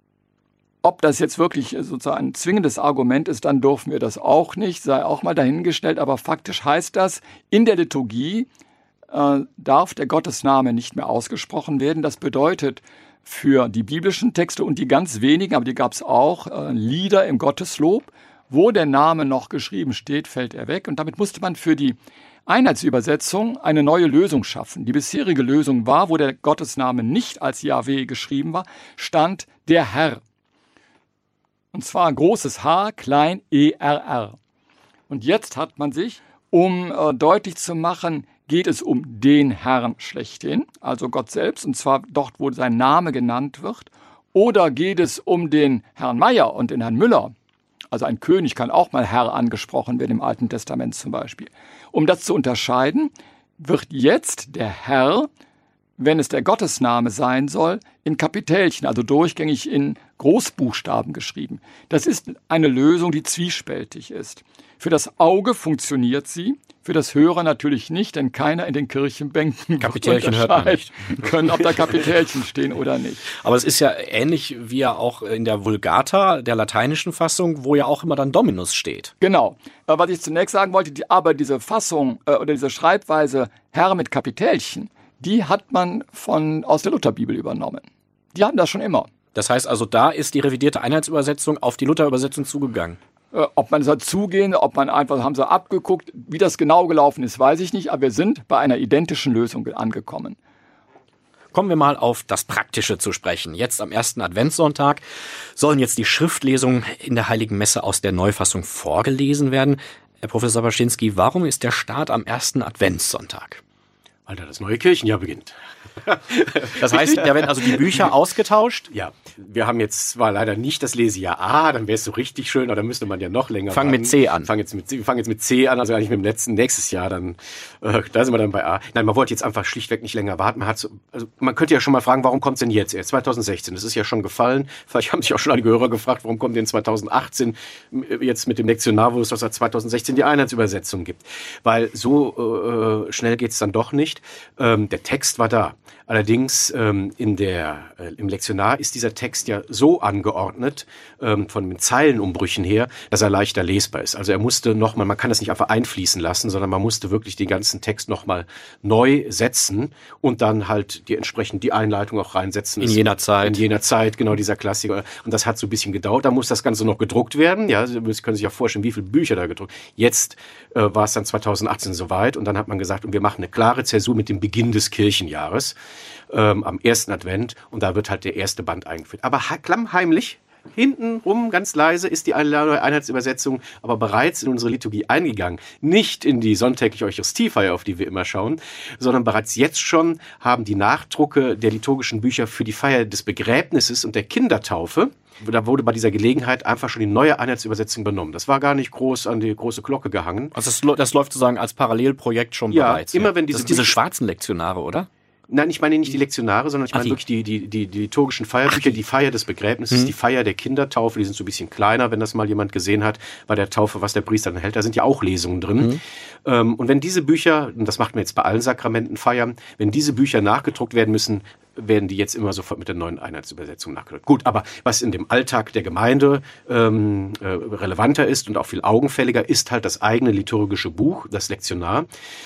Ob das jetzt wirklich sozusagen ein zwingendes Argument ist, dann dürfen wir das auch nicht, sei auch mal dahingestellt. Aber faktisch heißt das, in der Liturgie äh, darf der Gottesname nicht mehr ausgesprochen werden. Das bedeutet für die biblischen Texte und die ganz wenigen, aber die gab es auch, äh, Lieder im Gotteslob, wo der Name noch geschrieben steht, fällt er weg. Und damit musste man für die Einheitsübersetzung eine neue Lösung schaffen. Die bisherige Lösung war, wo der Gottesname nicht als Jahwe geschrieben war, stand der Herr. Und zwar großes H, klein E R R. Und jetzt hat man sich, um äh, deutlich zu machen, geht es um den Herrn schlechthin, also Gott selbst, und zwar dort, wo sein Name genannt wird, oder geht es um den Herrn Meier und den Herrn Müller. Also ein König kann auch mal Herr angesprochen werden, im Alten Testament zum Beispiel. Um das zu unterscheiden, wird jetzt der Herr, wenn es der Gottesname sein soll, in Kapitälchen, also durchgängig in Großbuchstaben geschrieben. Das ist eine Lösung, die zwiespältig ist. Für das Auge funktioniert sie, für das Hörer natürlich nicht, denn keiner in den Kirchenbänken Kapitälchen hört man nicht. können, ob da Kapitälchen stehen oder nicht. Aber es ist ja ähnlich wie ja auch in der Vulgata, der lateinischen Fassung, wo ja auch immer dann Dominus steht. Genau. Was ich zunächst sagen wollte, die, aber diese Fassung äh, oder diese Schreibweise Herr mit Kapitälchen, die hat man von, aus der Lutherbibel übernommen. Die haben das schon immer. Das heißt also, da ist die revidierte Einheitsübersetzung auf die Lutherübersetzung zugegangen. Äh, ob man dazugehen, ob man einfach, haben sie abgeguckt, wie das genau gelaufen ist, weiß ich nicht, aber wir sind bei einer identischen Lösung angekommen. Kommen wir mal auf das Praktische zu sprechen. Jetzt am ersten Adventssonntag sollen jetzt die Schriftlesungen in der Heiligen Messe aus der Neufassung vorgelesen werden. Herr Professor Baczynski, warum ist der Start am ersten Adventssonntag? Alter, das neue Kirchenjahr beginnt. Das heißt, da werden also die Bücher ausgetauscht? Ja, wir haben jetzt zwar leider nicht das Lesejahr A, dann wäre es so richtig schön, aber dann müsste man ja noch länger Fangen mit C an. Fangen jetzt mit, wir fangen jetzt mit C an, also eigentlich mit dem letzten, nächstes Jahr, dann äh, da sind wir dann bei A. Nein, man wollte jetzt einfach schlichtweg nicht länger warten. Man hat so, also man könnte ja schon mal fragen, warum kommt es denn jetzt erst? zwanzig sechzehn, das ist ja schon gefallen. Vielleicht haben sich auch schon einige Hörer gefragt, warum kommt denn zwanzig achtzehn jetzt mit dem Lektionar, wo es doch seit zwanzig sechzehn die Einheitsübersetzung gibt. Weil so äh, schnell geht es dann doch nicht. Ähm, der Text war da. Allerdings ähm, in der, äh, im Lektionar ist dieser Text ja so angeordnet, ähm, von den Zeilenumbrüchen her, dass er leichter lesbar ist. Also er musste nochmal, man kann das nicht einfach einfließen lassen, sondern man musste wirklich den ganzen Text nochmal neu setzen und dann halt die entsprechend die Einleitung auch reinsetzen. In jener Zeit. In jener Zeit, genau, dieser Klassiker. Und das hat so ein bisschen gedauert. Da muss das Ganze noch gedruckt werden. Ja, Sie können sich ja vorstellen, wie viele Bücher da gedruckt. Jetzt äh, war es dann zwanzig achtzehn soweit und dann hat man gesagt, und wir machen eine klare Zäsur mit dem Beginn des Kirchenjahres. Ähm, am ersten Advent und da wird halt der erste Band eingeführt. Aber klammheimlich, hintenrum ganz leise ist die neue Einheitsübersetzung aber bereits in unsere Liturgie eingegangen. Nicht in die sonntägliche Eucharistiefeier, auf die wir immer schauen, sondern bereits jetzt schon haben die Nachdrucke der liturgischen Bücher für die Feier des Begräbnisses und der Kindertaufe, da wurde bei dieser Gelegenheit einfach schon die neue Einheitsübersetzung übernommen. Das war gar nicht groß an die große Glocke gehangen. Also das, das läuft sozusagen als Parallelprojekt schon ja, bereits. Immer, wenn diese das sind diese schwarzen Lektionare, oder? Nein, ich meine nicht die Lektionare, sondern ich meine Ach, die. wirklich die, die, die, die liturgischen Feierbücher, Ach, die Feier des Begräbnisses, hm. die Feier der Kindertaufe, die sind so ein bisschen kleiner, wenn das mal jemand gesehen hat, bei der Taufe, was der Priester dann hält, da sind ja auch Lesungen drin. Hm. Ähm, und wenn diese Bücher, und das macht man jetzt bei allen Sakramenten feiern, wenn diese Bücher nachgedruckt werden müssen, werden die jetzt immer sofort mit der neuen Einheitsübersetzung nachgedruckt. Gut, aber was in dem Alltag der Gemeinde ähm, äh, relevanter ist und auch viel augenfälliger, ist halt das eigene liturgische Buch, das Lektionar.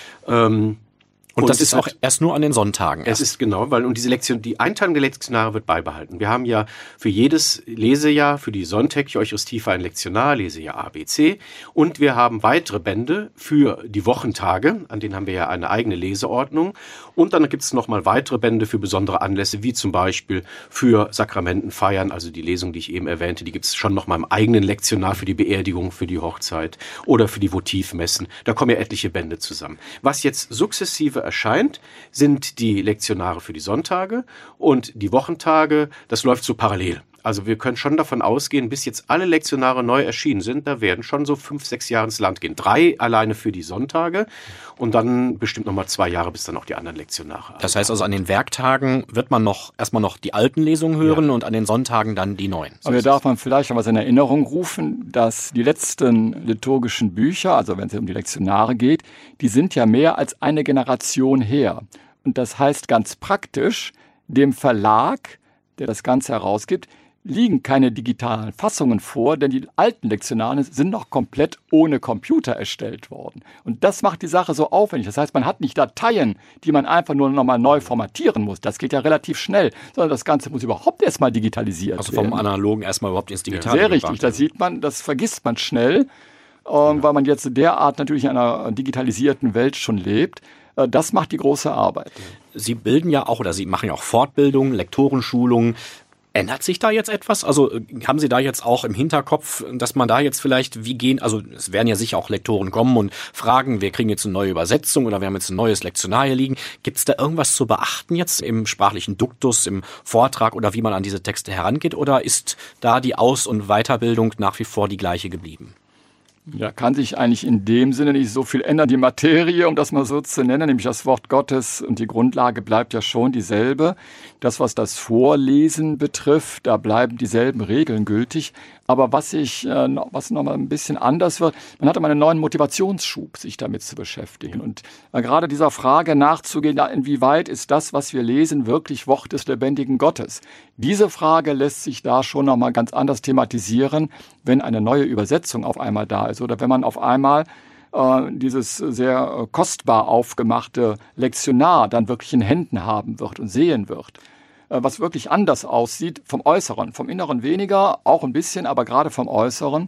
Ähm, Und, und das ist auch halt, erst nur an den Sonntagen. Es ist genau, weil und diese Lektion, die Einteilung der Lektionare wird beibehalten. Wir haben ja für jedes Lesejahr, für die sonntägliche Eucharistiefeier ein Lektionar, Lesejahr A, B, C. Und wir haben weitere Bände für die Wochentage, an denen haben wir ja eine eigene Leseordnung. Und dann gibt es nochmal weitere Bände für besondere Anlässe, wie zum Beispiel für Sakramentenfeiern, also die Lesung, die ich eben erwähnte, die gibt es schon nochmal im eigenen Lektionar für die Beerdigung, für die Hochzeit oder für die Votivmessen. Da kommen ja etliche Bände zusammen. Was jetzt sukzessive erscheint, sind die Lektionare für die Sonntage und die Wochentage, das läuft so parallel. Also wir können schon davon ausgehen, bis jetzt alle Lektionare neu erschienen sind, da werden schon so fünf, sechs Jahre ins Land gehen. Drei alleine für die Sonntage und dann bestimmt nochmal zwei Jahre, bis dann auch die anderen Lektionare. Das heißt also, an den Werktagen wird man noch erstmal noch die alten Lesungen hören ja. und an den Sonntagen dann die neuen. So Aber darf man vielleicht noch was in Erinnerung rufen, dass die letzten liturgischen Bücher, also wenn es um die Lektionare geht, die sind ja mehr als eine Generation her. Und das heißt ganz praktisch, dem Verlag, der das Ganze herausgibt, liegen keine digitalen Fassungen vor, denn die alten Lektionare sind noch komplett ohne Computer erstellt worden. Und das macht die Sache so aufwendig. Das heißt, man hat nicht Dateien, die man einfach nur nochmal neu formatieren muss. Das geht ja relativ schnell, sondern das Ganze muss überhaupt erstmal digitalisiert also werden. Also vom Analogen erstmal überhaupt ins Digitale. Sehr richtig, das sieht man, das vergisst man schnell, ähm, ja. weil man jetzt derart natürlich in einer digitalisierten Welt schon lebt. Äh, das macht die große Arbeit. Sie bilden ja auch, oder Sie machen ja auch Fortbildungen, Lektorenschulungen. Ändert sich da jetzt etwas? Also haben Sie da jetzt auch im Hinterkopf, dass man da jetzt vielleicht, wie gehen, also es werden ja sicher auch Lektoren kommen und fragen, wir kriegen jetzt eine neue Übersetzung oder wir haben jetzt ein neues Lektionar hier liegen. Gibt es da irgendwas zu beachten jetzt im sprachlichen Duktus, im Vortrag oder wie man an diese Texte herangeht? Oder ist da die Aus- und Weiterbildung nach wie vor die gleiche geblieben? Ja, kann sich eigentlich in dem Sinne nicht so viel ändern. Die Materie, um das mal so zu nennen, nämlich das Wort Gottes und die Grundlage bleibt ja schon dieselbe. Das, was das Vorlesen betrifft, da bleiben dieselben Regeln gültig. Aber was ich, äh, was nochmal ein bisschen anders wird, man hat immer einen neuen Motivationsschub, sich damit zu beschäftigen. Und äh, gerade dieser Frage nachzugehen, ja, inwieweit ist das, was wir lesen, wirklich Wort des lebendigen Gottes? Diese Frage lässt sich da schon nochmal ganz anders thematisieren, wenn eine neue Übersetzung auf einmal da ist oder wenn man auf einmal äh, dieses sehr äh, kostbar aufgemachte Lektionar dann wirklich in Händen haben wird und sehen wird. Was wirklich anders aussieht vom Äußeren, vom Inneren weniger, auch ein bisschen, aber gerade vom Äußeren.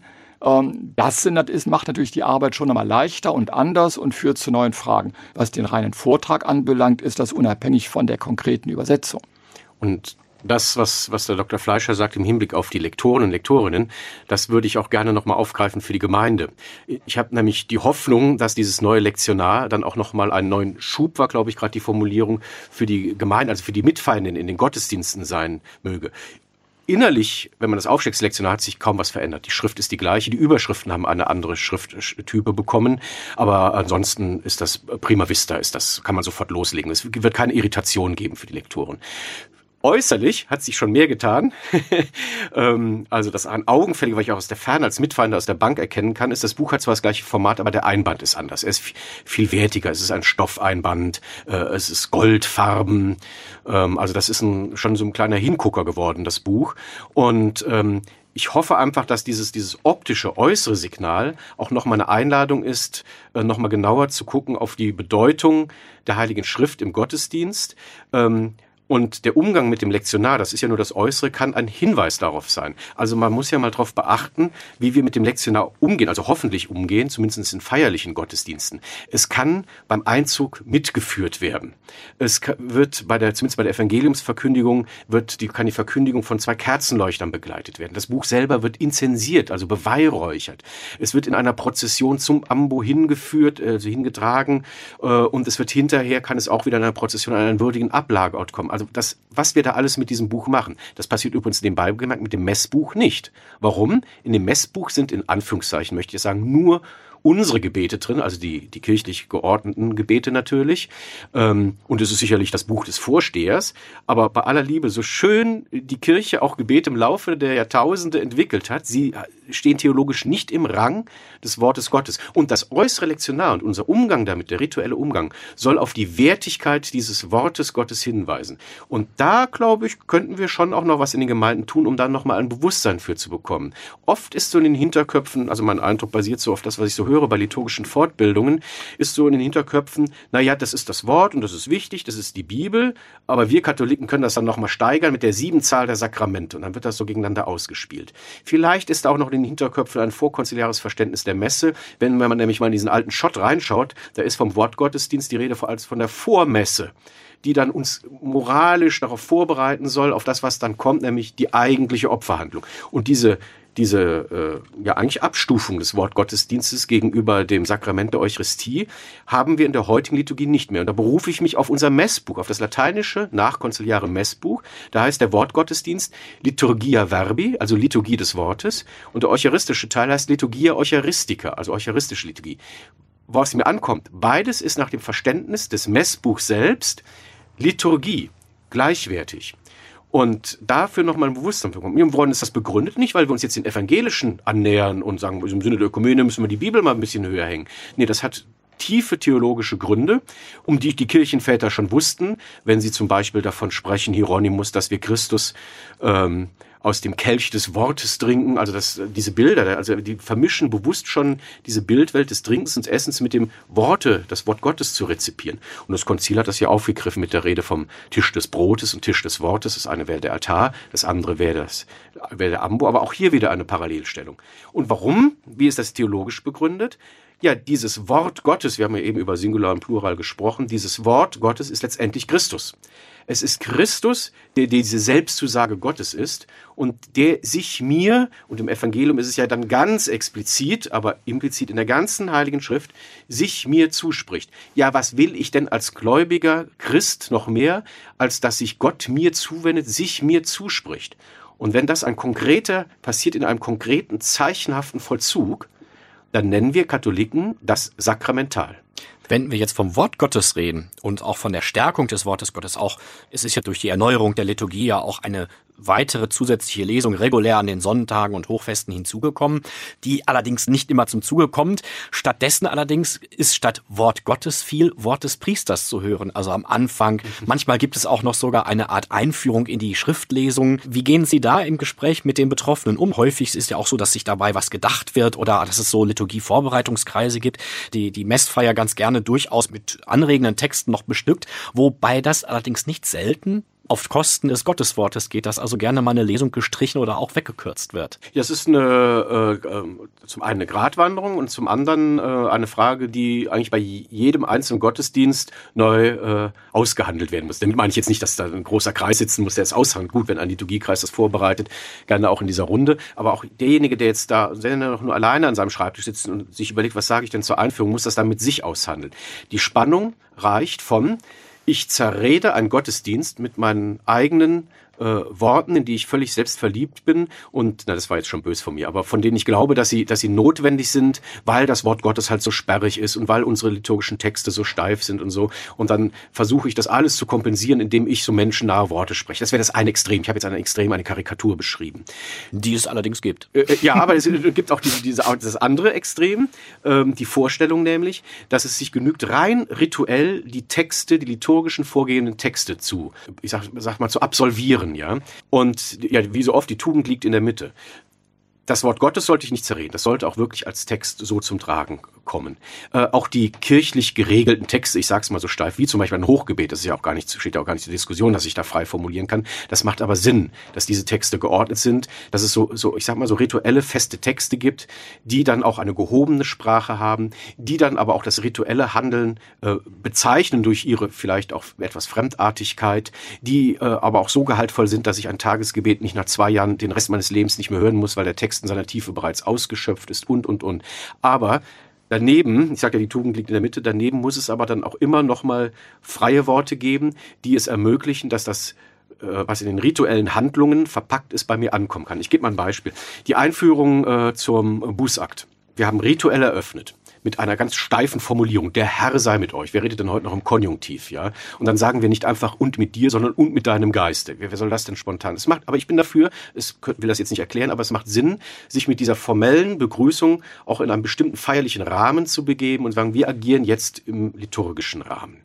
Das ist, macht natürlich die Arbeit schon einmal leichter und anders und führt zu neuen Fragen. Was den reinen Vortrag anbelangt, ist das unabhängig von der konkreten Übersetzung. Und Das, was, was der Doktor Fleischer sagt im Hinblick auf die Lektoren und Lektorinnen, das würde ich auch gerne nochmal aufgreifen für die Gemeinde. Ich habe nämlich die Hoffnung, dass dieses neue Lektionar dann auch nochmal einen neuen Schub, war glaube ich gerade die Formulierung, für die Gemeinde, also für die Mitfeiernden in den Gottesdiensten sein möge. Innerlich, wenn man das aufschlägt, das Lektionar, hat sich kaum was verändert. Die Schrift ist die gleiche, die Überschriften haben eine andere Schrifttype bekommen, aber ansonsten ist das prima vista, ist das, kann man sofort loslegen. Es wird keine Irritation geben für die Lektoren. Äußerlich hat sich schon mehr getan. Also das ein Augenfällige, was ich auch aus der Ferne als Mitfeinde aus der Bank erkennen kann, ist, das Buch hat zwar das gleiche Format, aber der Einband ist anders. Er ist viel wertiger. Es ist ein Stoffeinband, es ist Goldfarben. Also das ist ein, schon so ein kleiner Hingucker geworden, das Buch. Und ich hoffe einfach, dass dieses, dieses optische, äußere Signal auch nochmal eine Einladung ist, nochmal genauer zu gucken auf die Bedeutung der Heiligen Schrift im Gottesdienst. Und der Umgang mit dem Lektionar, das ist ja nur das Äußere, kann ein Hinweis darauf sein. Also man muss ja mal darauf beachten, wie wir mit dem Lektionar umgehen, also hoffentlich umgehen, zumindest in feierlichen Gottesdiensten. Es kann beim Einzug mitgeführt werden. Es wird bei der, zumindest bei der Evangeliumsverkündigung, wird die, kann die Verkündigung von zwei Kerzenleuchtern begleitet werden. Das Buch selber wird inzensiert, also beweihräuchert. Es wird in einer Prozession zum Ambo hingeführt, also hingetragen, und es wird hinterher, kann es auch wieder in einer Prozession an einen würdigen Ablageort kommen. Also das, was wir da alles mit diesem Buch machen, das passiert übrigens nebenbei bemerkt mit dem Messbuch nicht. Warum? In dem Messbuch sind in Anführungszeichen, möchte ich sagen, nur unsere Gebete drin, also die, die kirchlich geordneten Gebete natürlich. Ähm, und es ist sicherlich das Buch des Vorstehers. Aber bei aller Liebe, so schön die Kirche auch Gebete im Laufe der Jahrtausende entwickelt hat, sie stehen theologisch nicht im Rang des Wortes Gottes. Und das äußere Lektionar und unser Umgang damit, der rituelle Umgang, soll auf die Wertigkeit dieses Wortes Gottes hinweisen. Und da, glaube ich, könnten wir schon auch noch was in den Gemeinden tun, um da nochmal ein Bewusstsein für zu bekommen. Oft ist so in den Hinterköpfen, also mein Eindruck basiert so auf das, was ich so höre bei liturgischen Fortbildungen, ist so in den Hinterköpfen, naja, das ist das Wort und das ist wichtig, das ist die Bibel, aber wir Katholiken können das dann nochmal steigern mit der Siebenzahl der Sakramente und dann wird das so gegeneinander ausgespielt. Vielleicht ist da auch noch in den Hinterköpfen ein vorkonziliares Verständnis der Messe, wenn, wenn man nämlich mal in diesen alten Schott reinschaut, da ist vom Wortgottesdienst die Rede vor allem von der Vormesse, die dann uns moralisch darauf vorbereiten soll, auf das, was dann kommt, nämlich die eigentliche Opferhandlung. Und diese Diese äh, ja eigentlich Abstufung des Wortgottesdienstes gegenüber dem Sakrament der Eucharistie haben wir in der heutigen Liturgie nicht mehr. Und da berufe ich mich auf unser Messbuch, auf das lateinische nachkonziliare Messbuch. Da heißt der Wortgottesdienst Liturgia Verbi, also Liturgie des Wortes. Und der eucharistische Teil heißt Liturgia Eucharistica, also eucharistische Liturgie. Was mir ankommt, beides ist nach dem Verständnis des Messbuchs selbst Liturgie, gleichwertig. Und dafür nochmal ein Bewusstsein bekommen. Woran ist das begründet? Nicht, weil wir uns jetzt den Evangelischen annähern und sagen, im Sinne der Ökumene müssen wir die Bibel mal ein bisschen höher hängen. Nee, das hat tiefe theologische Gründe, um die die Kirchenväter schon wussten, wenn sie zum Beispiel davon sprechen, Hieronymus, dass wir Christus ähm, aus dem Kelch des Wortes trinken, also das, diese Bilder, also die vermischen bewusst schon diese Bildwelt des Trinkens und Essens mit dem Worte, das Wort Gottes zu rezipieren. Und das Konzil hat das ja aufgegriffen mit der Rede vom Tisch des Brotes und Tisch des Wortes. Das eine wäre der Altar, das andere wäre das wäre der Ambo, aber auch hier wieder eine Parallelstellung. Und warum? Wie ist das theologisch begründet? Ja, dieses Wort Gottes, wir haben ja eben über Singular und Plural gesprochen, dieses Wort Gottes ist letztendlich Christus. Es ist Christus, der, der diese Selbstzusage Gottes ist und der sich mir, und im Evangelium ist es ja dann ganz explizit, aber implizit in der ganzen Heiligen Schrift, sich mir zuspricht. Ja, was will ich denn als gläubiger Christ noch mehr, als dass sich Gott mir zuwendet, sich mir zuspricht? Und wenn das ein konkreter, passiert in einem konkreten, zeichenhaften Vollzug, dann nennen wir Katholiken das sakramental. Wenn wir jetzt vom Wort Gottes reden und auch von der Stärkung des Wortes Gottes, auch es ist ja durch die Erneuerung der Liturgie ja auch eine weitere zusätzliche Lesung regulär an den Sonntagen und Hochfesten hinzugekommen, die allerdings nicht immer zum Zuge kommt. Stattdessen allerdings ist statt Wort Gottes viel Wort des Priesters zu hören, also am Anfang. Manchmal gibt es auch noch sogar eine Art Einführung in die Schriftlesung. Wie gehen Sie da im Gespräch mit den Betroffenen um? Häufig ist es ja auch so, dass sich dabei was gedacht wird oder dass es so Liturgie-Vorbereitungskreise gibt, die die Messfeier ganz gerne durchaus mit anregenden Texten noch bestückt, wobei das allerdings nicht selten auf Kosten des Gotteswortes geht, dass also gerne mal eine Lesung gestrichen oder auch weggekürzt wird. Ja, es ist eine, äh, zum einen eine Gratwanderung und zum anderen äh, eine Frage, die eigentlich bei jedem einzelnen Gottesdienst neu äh, ausgehandelt werden muss. Damit meine ich jetzt nicht, dass da ein großer Kreis sitzen muss, der es aushandelt. Gut, wenn ein Liturgiekreis das vorbereitet, gerne auch in dieser Runde. Aber auch derjenige, der jetzt da, wenn er noch nur alleine an seinem Schreibtisch sitzt und sich überlegt, was sage ich denn zur Einführung, muss das dann mit sich aushandeln. Die Spannung reicht von: Ich zerrede einen Gottesdienst mit meinen eigenen äh, Worten, in die ich völlig selbst verliebt bin und, na, das war jetzt schon böse von mir, aber von denen ich glaube, dass sie, dass sie notwendig sind, weil das Wort Gottes halt so sperrig ist und weil unsere liturgischen Texte so steif sind und so. Und dann versuche ich das alles zu kompensieren, indem ich so menschennahe Worte spreche. Das wäre das eine Extrem. Ich habe jetzt ein Extrem, eine Karikatur beschrieben. Die es allerdings gibt. Äh, ja, aber es gibt auch diese, diese, das andere Extrem, ähm, die Vorstellung nämlich, dass es sich genügt, rein rituell die Texte, die liturgischen vorgehenden Texte zu, ich sag, sag mal, zu absolvieren. Ja, und ja, wie so oft, die Tugend liegt in der Mitte. Das Wort Gottes sollte ich nicht zerreden. Das sollte auch wirklich als Text so zum Tragen kommen. Äh, auch die kirchlich geregelten Texte, ich sage es mal so steif, wie zum Beispiel ein Hochgebet, das ist ja auch gar nicht, steht ja auch gar nicht zur Diskussion, dass ich da frei formulieren kann. Das macht aber Sinn, dass diese Texte geordnet sind, dass es so, so, ich sag mal, so rituelle, feste Texte gibt, die dann auch eine gehobene Sprache haben, die dann aber auch das rituelle Handeln äh, bezeichnen durch ihre vielleicht auch etwas Fremdartigkeit, die äh, aber auch so gehaltvoll sind, dass ich ein Tagesgebet nicht nach zwei Jahren den Rest meines Lebens nicht mehr hören muss, weil der Text in seiner Tiefe bereits ausgeschöpft ist und, und, und. Aber daneben, ich sage ja, die Tugend liegt in der Mitte, daneben muss es aber dann auch immer noch mal freie Worte geben, die es ermöglichen, dass das, was in den rituellen Handlungen verpackt ist, bei mir ankommen kann. Ich gebe mal ein Beispiel. Die Einführung äh, zum Bußakt. Wir haben rituell eröffnet mit einer ganz steifen Formulierung. Der Herr sei mit euch. Wer redet denn heute noch im Konjunktiv, ja? Und dann sagen wir nicht einfach und mit dir, sondern und mit deinem Geiste. Wer, wer soll das denn spontan? Es macht, aber ich bin dafür, es will das jetzt nicht erklären, aber es macht Sinn, sich mit dieser formellen Begrüßung auch in einem bestimmten feierlichen Rahmen zu begeben und sagen, wir agieren jetzt im liturgischen Rahmen.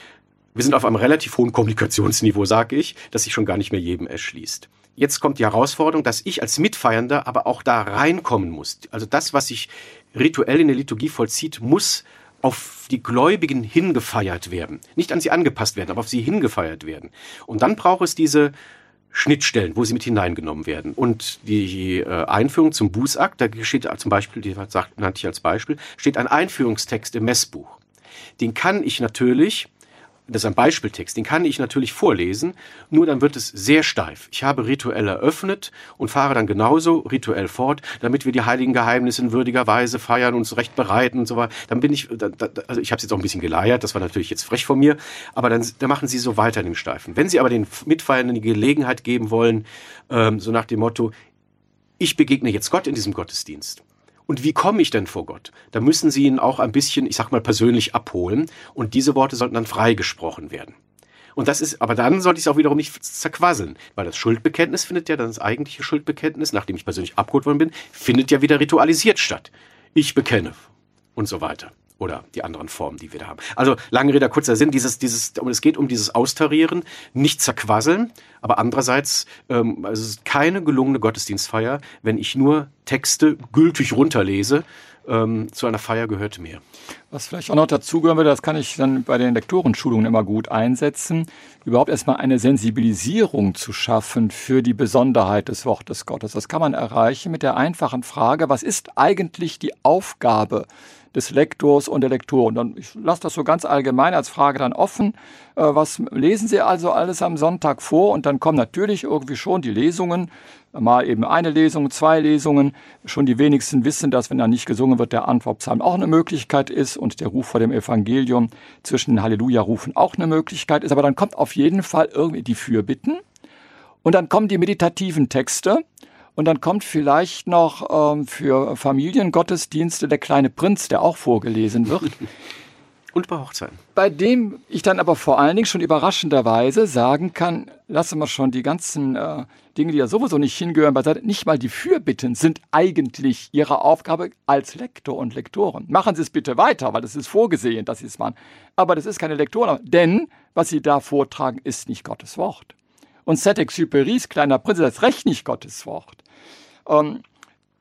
Wir sind auf einem relativ hohen Kommunikationsniveau, sage ich, das sich schon gar nicht mehr jedem erschließt. Jetzt kommt die Herausforderung, dass ich als Mitfeiernder aber auch da reinkommen muss. Also das, was sich rituell in der Liturgie vollzieht, muss auf die Gläubigen hingefeiert werden. Nicht an sie angepasst werden, aber auf sie hingefeiert werden. Und dann braucht es diese Schnittstellen, wo sie mit hineingenommen werden. Und die äh, Einführung zum Bußakt, da steht zum Beispiel, die sagt, nannte ich als Beispiel, steht ein Einführungstext im Messbuch. Den kann ich natürlich, das ist ein Beispieltext, den kann ich natürlich vorlesen, nur dann wird es sehr steif. Ich habe rituell eröffnet und fahre dann genauso rituell fort, damit wir die heiligen Geheimnisse in würdiger Weise feiern, uns recht bereiten und so weiter. Dann bin ich, da, da, also ich habe es jetzt auch ein bisschen geleiert, das war natürlich jetzt frech von mir, aber dann, dann machen Sie so weiter den Steifen. Wenn Sie aber den Mitfeiernden die Gelegenheit geben wollen, ähm, so nach dem Motto, ich begegne jetzt Gott in diesem Gottesdienst. Und wie komme ich denn vor Gott? Da müssen Sie ihn auch ein bisschen, ich sag mal, persönlich abholen. Und diese Worte sollten dann freigesprochen werden. Und das ist, aber dann sollte ich es auch wiederum nicht zerquasseln. Weil das Schuldbekenntnis findet ja, das eigentliche Schuldbekenntnis, nachdem ich persönlich abgeholt worden bin, findet ja wieder ritualisiert statt. Ich bekenne. Und so weiter. Oder die anderen Formen, die wir da haben. Also, lange Rede, kurzer Sinn, dieses, dieses, und es geht um dieses Austarieren, nicht zerquasseln, aber andererseits, ähm, also es ist keine gelungene Gottesdienstfeier, wenn ich nur Texte gültig runterlese. Ähm, zu einer Feier gehört mehr. Was vielleicht auch noch dazugehören würde, das kann ich dann bei den Lektorenschulungen immer gut einsetzen, überhaupt erstmal eine Sensibilisierung zu schaffen für die Besonderheit des Wortes Gottes. Das kann man erreichen mit der einfachen Frage, was ist eigentlich die Aufgabe des Lektors und der Lektoren? Und ich lasse das so ganz allgemein als Frage dann offen. Äh, was lesen Sie also alles am Sonntag vor? Und dann kommen natürlich irgendwie schon die Lesungen, mal eben eine Lesung, zwei Lesungen. Schon die wenigsten wissen, dass, wenn da nicht gesungen wird, der Antwortpsalm auch eine Möglichkeit ist und der Ruf vor dem Evangelium zwischen den Halleluja-Rufen auch eine Möglichkeit ist. Aber dann kommt auf jeden Fall irgendwie die Fürbitten und dann kommen die meditativen Texte. Und dann kommt vielleicht noch ähm, für Familiengottesdienste der kleine Prinz, der auch vorgelesen wird. Und bei Hochzeiten. Bei dem ich dann aber vor allen Dingen schon überraschenderweise sagen kann, lassen wir schon die ganzen äh, Dinge, die ja sowieso nicht hingehören, beiseite. Nicht mal die Fürbitten sind eigentlich Ihre Aufgabe als Lektor und Lektoren. Machen Sie es bitte weiter, weil es ist vorgesehen, dass Sie es machen. Aber das ist keine Lektoren, denn was Sie da vortragen, ist nicht Gottes Wort. Und Saint-Exupérys kleiner Prinz ist das Recht nicht Gottes Wort. Ähm,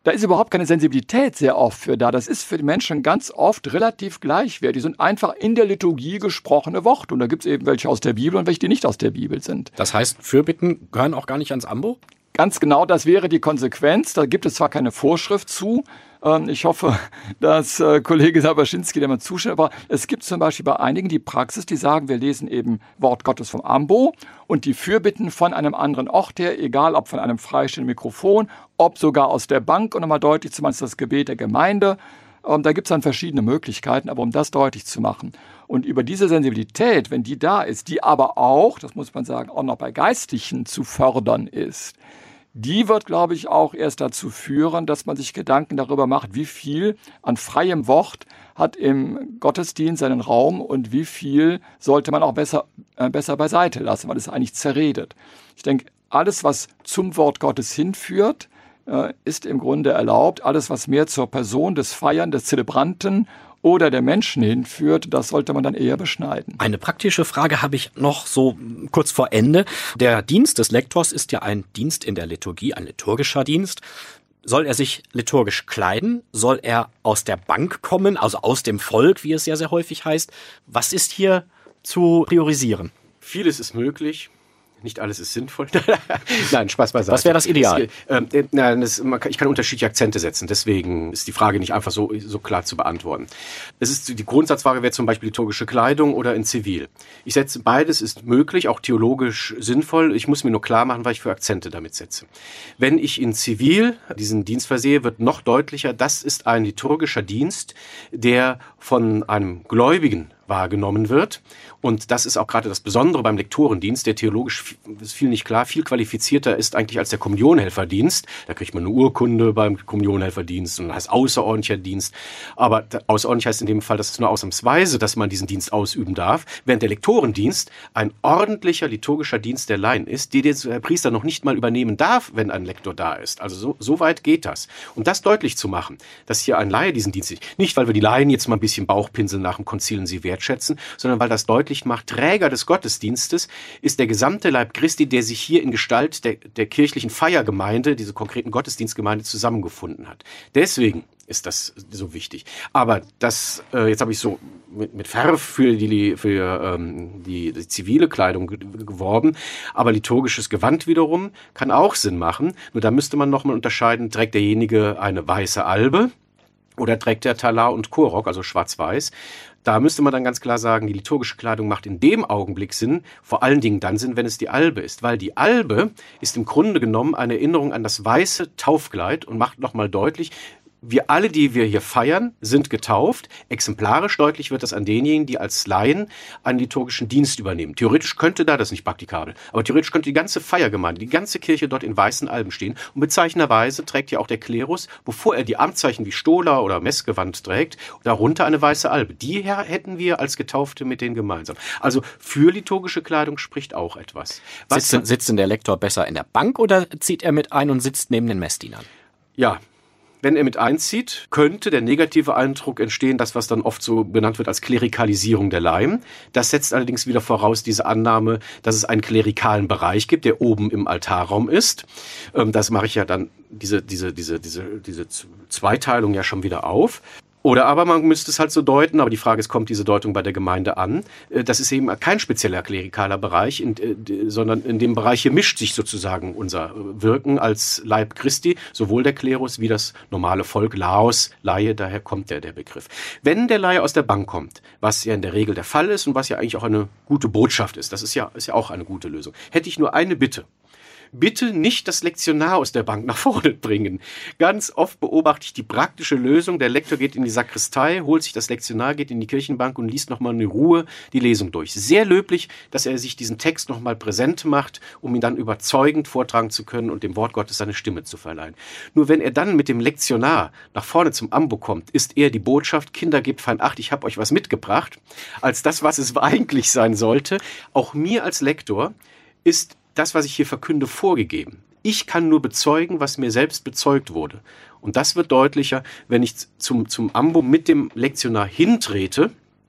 Da ist überhaupt keine Sensibilität sehr oft für da. Das ist für die Menschen ganz oft relativ gleichwertig. Die sind einfach in der Liturgie gesprochene Worte. Und da gibt es eben welche aus der Bibel und welche, die nicht aus der Bibel sind. Das heißt, Fürbitten gehören auch gar nicht ans Ambo? Ganz genau, das wäre die Konsequenz. Da gibt es zwar keine Vorschrift zu. Ich hoffe, dass Kollege Sabaschinski der mal zustimmt. Aber es gibt zum Beispiel bei einigen die Praxis, die sagen, wir lesen eben Wort Gottes vom Ambo und die Fürbitten von einem anderen Ort her, egal ob von einem freistehenden Mikrofon, ob sogar aus der Bank und nochmal deutlich zu machen, das Gebet der Gemeinde. Da gibt es dann verschiedene Möglichkeiten, aber um das deutlich zu machen. Und über diese Sensibilität, wenn die da ist, die aber auch, das muss man sagen, auch noch bei Geistlichen zu fördern ist, die wird, glaube ich, auch erst dazu führen, dass man sich Gedanken darüber macht, wie viel an freiem Wort hat im Gottesdienst seinen Raum und wie viel sollte man auch besser, äh, besser beiseite lassen, weil es eigentlich zerredet. Ich denke, alles, was zum Wort Gottes hinführt, äh, ist im Grunde erlaubt. Alles, was mehr zur Person des Feiern, des Zelebranten oder der Menschen hinführt, das sollte man dann eher beschneiden. Eine praktische Frage habe ich noch so kurz vor Ende. Der Dienst des Lektors ist ja ein Dienst in der Liturgie, ein liturgischer Dienst. Soll er sich liturgisch kleiden? Soll er aus der Bank kommen, also aus dem Volk, wie es ja sehr häufig heißt? Was ist hier zu priorisieren? Vieles ist möglich. Nicht alles ist sinnvoll. Nein, Spaß beiseite. Was wäre das Ideal? Das, äh, nein, das, man kann, ich kann unterschiedliche Akzente setzen. Deswegen ist die Frage nicht einfach so, so klar zu beantworten. Es ist, die Grundsatzfrage wäre zum Beispiel liturgische Kleidung oder in Zivil. Ich setze, beides ist möglich, auch theologisch sinnvoll. Ich muss mir nur klar machen, was ich für Akzente damit setze. Wenn ich in Zivil diesen Dienst versehe, wird noch deutlicher, das ist ein liturgischer Dienst, der von einem Gläubigen wahrgenommen wird. Und das ist auch gerade das Besondere beim Lektorendienst, der theologisch, ist viel nicht klar, viel qualifizierter ist eigentlich als der Kommunionhelferdienst. Da kriegt man eine Urkunde beim Kommunionhelferdienst und das heißt außerordentlicher Dienst. Aber außerordentlich heißt in dem Fall, das ist nur ausnahmsweise, dass man diesen Dienst ausüben darf, während der Lektorendienst ein ordentlicher liturgischer Dienst der Laien ist, die der Priester noch nicht mal übernehmen darf, wenn ein Lektor da ist. Also so, so weit geht das. Und das deutlich zu machen, dass hier ein Laie diesen Dienst nicht, nicht weil wir die Laien jetzt mal ein bisschen Bauchpinseln nach dem Konzil und sie wertschätzen, sondern weil das deutlich macht, Träger des Gottesdienstes ist der gesamte Leib Christi, der sich hier in Gestalt der, der kirchlichen Feiergemeinde, diese konkreten Gottesdienstgemeinde zusammengefunden hat. Deswegen ist das so wichtig. Aber das, äh, jetzt habe ich so mit, mit Verf für die, für, ähm, die, die zivile Kleidung ge- geworben, aber liturgisches Gewand wiederum kann auch Sinn machen. Nur da müsste man nochmal unterscheiden, trägt derjenige eine weiße Albe oder trägt er Talar und Chorrock, also schwarz-weiß. Da müsste man dann ganz klar sagen, die liturgische Kleidung macht in dem Augenblick Sinn, vor allen Dingen dann Sinn, wenn es die Albe ist. Weil die Albe ist im Grunde genommen eine Erinnerung an das weiße Taufkleid und macht nochmal deutlich, wir alle, die wir hier feiern, sind getauft. Exemplarisch deutlich wird das an denjenigen, die als Laien einen liturgischen Dienst übernehmen. Theoretisch könnte da, das ist nicht praktikabel, aber theoretisch könnte die ganze Feiergemeinde, die ganze Kirche dort in weißen Alben stehen. Und bezeichnenderweise trägt ja auch der Klerus, bevor er die Amtszeichen wie Stola oder Messgewand trägt, darunter eine weiße Albe. Die hätten wir als Getaufte mit denen gemeinsam. Also für liturgische Kleidung spricht auch etwas. Was sitzt, sitzt denn der Lektor besser in der Bank oder zieht er mit ein und sitzt neben den Messdienern? Ja. Wenn er mit einzieht, könnte der negative Eindruck entstehen, das, was dann oft so benannt wird als Klerikalisierung der Laien. Das setzt allerdings wieder voraus diese Annahme, dass es einen klerikalen Bereich gibt, der oben im Altarraum ist. Das mache ich ja dann, diese, diese, diese, diese, diese Zweiteilung ja schon wieder auf. Oder aber man müsste es halt so deuten, aber die Frage ist, kommt diese Deutung bei der Gemeinde an? Das ist eben kein spezieller klerikaler Bereich, in, sondern in dem Bereich hier mischt sich sozusagen unser Wirken als Leib Christi, sowohl der Klerus wie das normale Volk, Laos, Laie, daher kommt der, der Begriff. Wenn der Laie aus der Bank kommt, was ja in der Regel der Fall ist und was ja eigentlich auch eine gute Botschaft ist, das ist ja, ist ja auch eine gute Lösung, hätte ich nur eine Bitte. Bitte nicht das Lektionar aus der Bank nach vorne bringen. Ganz oft beobachte ich die praktische Lösung. Der Lektor geht in die Sakristei, holt sich das Lektionar, geht in die Kirchenbank und liest nochmal in Ruhe die Lesung durch. Sehr löblich, dass er sich diesen Text nochmal präsent macht, um ihn dann überzeugend vortragen zu können und dem Wort Gottes seine Stimme zu verleihen. Nur wenn er dann mit dem Lektionar nach vorne zum Ambo kommt, ist eher die Botschaft, Kinder, gebt fein Acht, ich habe euch was mitgebracht, als das, was es eigentlich sein sollte. Auch mir als Lektor ist das, was ich hier verkünde, vorgegeben. Ich kann nur bezeugen, was mir selbst bezeugt wurde. Und das wird deutlicher, wenn ich zum, zum Ambo mit dem Lektionar hintrete,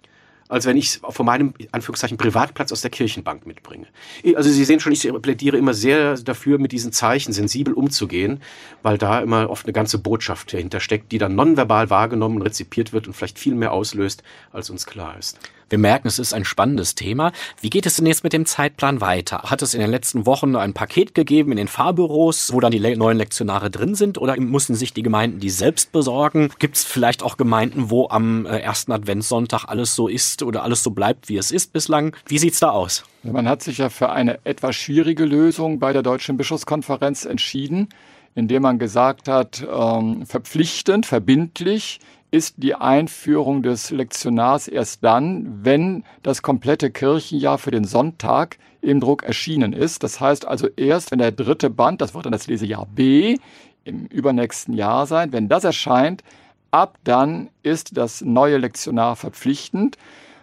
als wenn ich von meinem, Anführungszeichen, Privatplatz aus der Kirchenbank mitbringe. Also Sie sehen schon, ich plädiere immer sehr dafür, mit diesen Zeichen sensibel umzugehen, weil da immer oft eine ganze Botschaft dahinter steckt, die dann nonverbal wahrgenommen und rezipiert wird und vielleicht viel mehr auslöst, als uns klar ist. Wir merken, es ist ein spannendes Thema. Wie geht es denn jetzt mit dem Zeitplan weiter? Hat es in den letzten Wochen ein Paket gegeben in den Fahrbüros, wo dann die neuen Lektionare drin sind? Oder müssen sich die Gemeinden die selbst besorgen? Gibt es vielleicht auch Gemeinden, wo am ersten Adventssonntag alles so ist oder alles so bleibt, wie es ist bislang? Wie sieht's da aus? Man hat sich ja für eine etwas schwierige Lösung bei der Deutschen Bischofskonferenz entschieden, indem man gesagt hat, ähm, verpflichtend, verbindlich ist die Einführung des Lektionars erst dann, wenn das komplette Kirchenjahr für den Sonntag im Druck erschienen ist. Das heißt also erst, wenn der dritte Band, das wird dann das Lesejahr B, im übernächsten Jahr sein, wenn das erscheint, ab dann ist das neue Lektionar verpflichtend.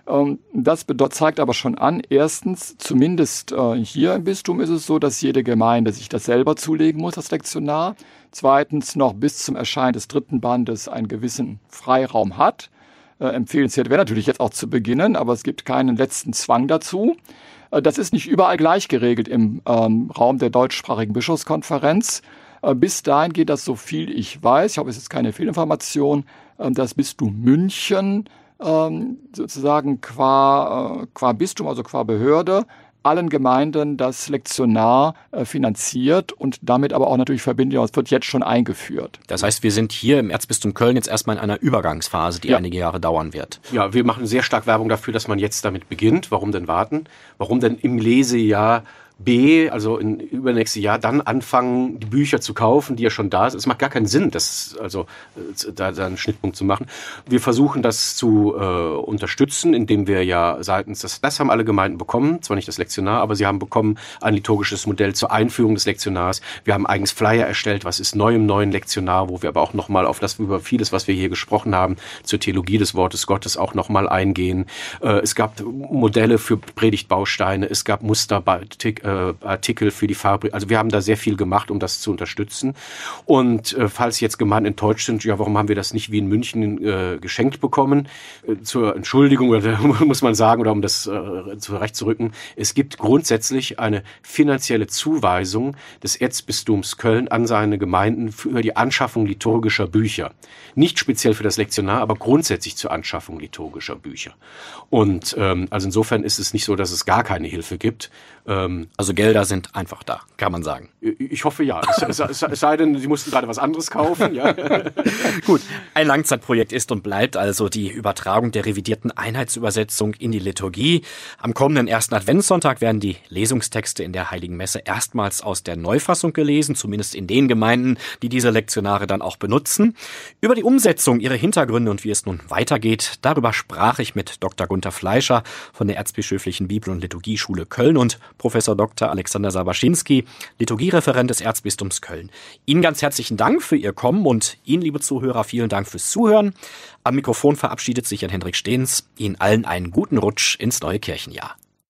Das zeigt aber schon an, erstens, zumindest hier im Bistum ist es so, dass jede Gemeinde sich das selber zulegen muss, das Lektionar. Zweitens noch bis zum Erscheinen des dritten Bandes einen gewissen Freiraum hat. Äh, empfehlenswert wäre natürlich jetzt auch zu beginnen, aber es gibt keinen letzten Zwang dazu. Äh, das ist nicht überall gleich geregelt im ähm, Raum der deutschsprachigen Bischofskonferenz. Äh, bis dahin geht das, so viel ich weiß, ich hoffe, es ist keine Fehlinformation, äh, das Bistum München ähm, sozusagen qua, äh, qua Bistum, also qua Behörde, allen Gemeinden das Lektionar äh, finanziert und damit aber auch natürlich verbindlich, es wird jetzt schon eingeführt. Das heißt, wir sind hier im Erzbistum Köln jetzt erstmal in einer Übergangsphase, die ja. einige Jahre dauern wird. Ja, wir machen sehr stark Werbung dafür, dass man jetzt damit beginnt. Warum denn warten? Warum denn im Lesejahr B, also im übernächsten Jahr, dann anfangen, die Bücher zu kaufen, die ja schon da sind. Es macht gar keinen Sinn, das, also, da, da einen Schnittpunkt zu machen. Wir versuchen das zu äh, unterstützen, indem wir ja seitens, das, das haben alle Gemeinden bekommen, zwar nicht das Lektionar, aber sie haben bekommen ein liturgisches Modell zur Einführung des Lektionars. Wir haben eigens Flyer erstellt, was ist neu im neuen Lektionar, wo wir aber auch nochmal auf das, über vieles, was wir hier gesprochen haben, zur Theologie des Wortes Gottes auch nochmal eingehen. Äh, es gab Modelle für Predigtbausteine, es gab Musterartikel, Artikel für die Fabrik. Also wir haben da sehr viel gemacht, um das zu unterstützen. Und äh, falls jetzt Gemeinden enttäuscht sind, ja, warum haben wir das nicht wie in München äh, geschenkt bekommen? Äh, zur Entschuldigung, oder muss man sagen, oder um das äh, zurechtzurücken, es gibt grundsätzlich eine finanzielle Zuweisung des Erzbistums Köln an seine Gemeinden für die Anschaffung liturgischer Bücher. Nicht speziell für das Lektionar, aber grundsätzlich zur Anschaffung liturgischer Bücher. Und ähm, also insofern ist es nicht so, dass es gar keine Hilfe gibt. Ähm, Also Gelder sind einfach da, kann man sagen. Ich hoffe ja. Es, es, es sei denn, Sie mussten gerade was anderes kaufen. Ja. Gut, ein Langzeitprojekt ist und bleibt also die Übertragung der revidierten Einheitsübersetzung in die Liturgie. Am kommenden ersten Adventssonntag werden die Lesungstexte in der Heiligen Messe erstmals aus der Neufassung gelesen, zumindest in den Gemeinden, die diese Lektionare dann auch benutzen. Über die Umsetzung, ihre Hintergründe und wie es nun weitergeht, darüber sprach ich mit Doktor Gunther Fleischer von der Erzbischöflichen Bibel- und Liturgieschule Köln und Professor Doktor Alexander Sabaschinski, Liturgiereferent des Erzbistums Köln. Ihnen ganz herzlichen Dank für Ihr Kommen und Ihnen, liebe Zuhörer, vielen Dank fürs Zuhören. Am Mikrofon verabschiedet sich Jan-Hendrik Stehns. Ihnen allen einen guten Rutsch ins neue Kirchenjahr.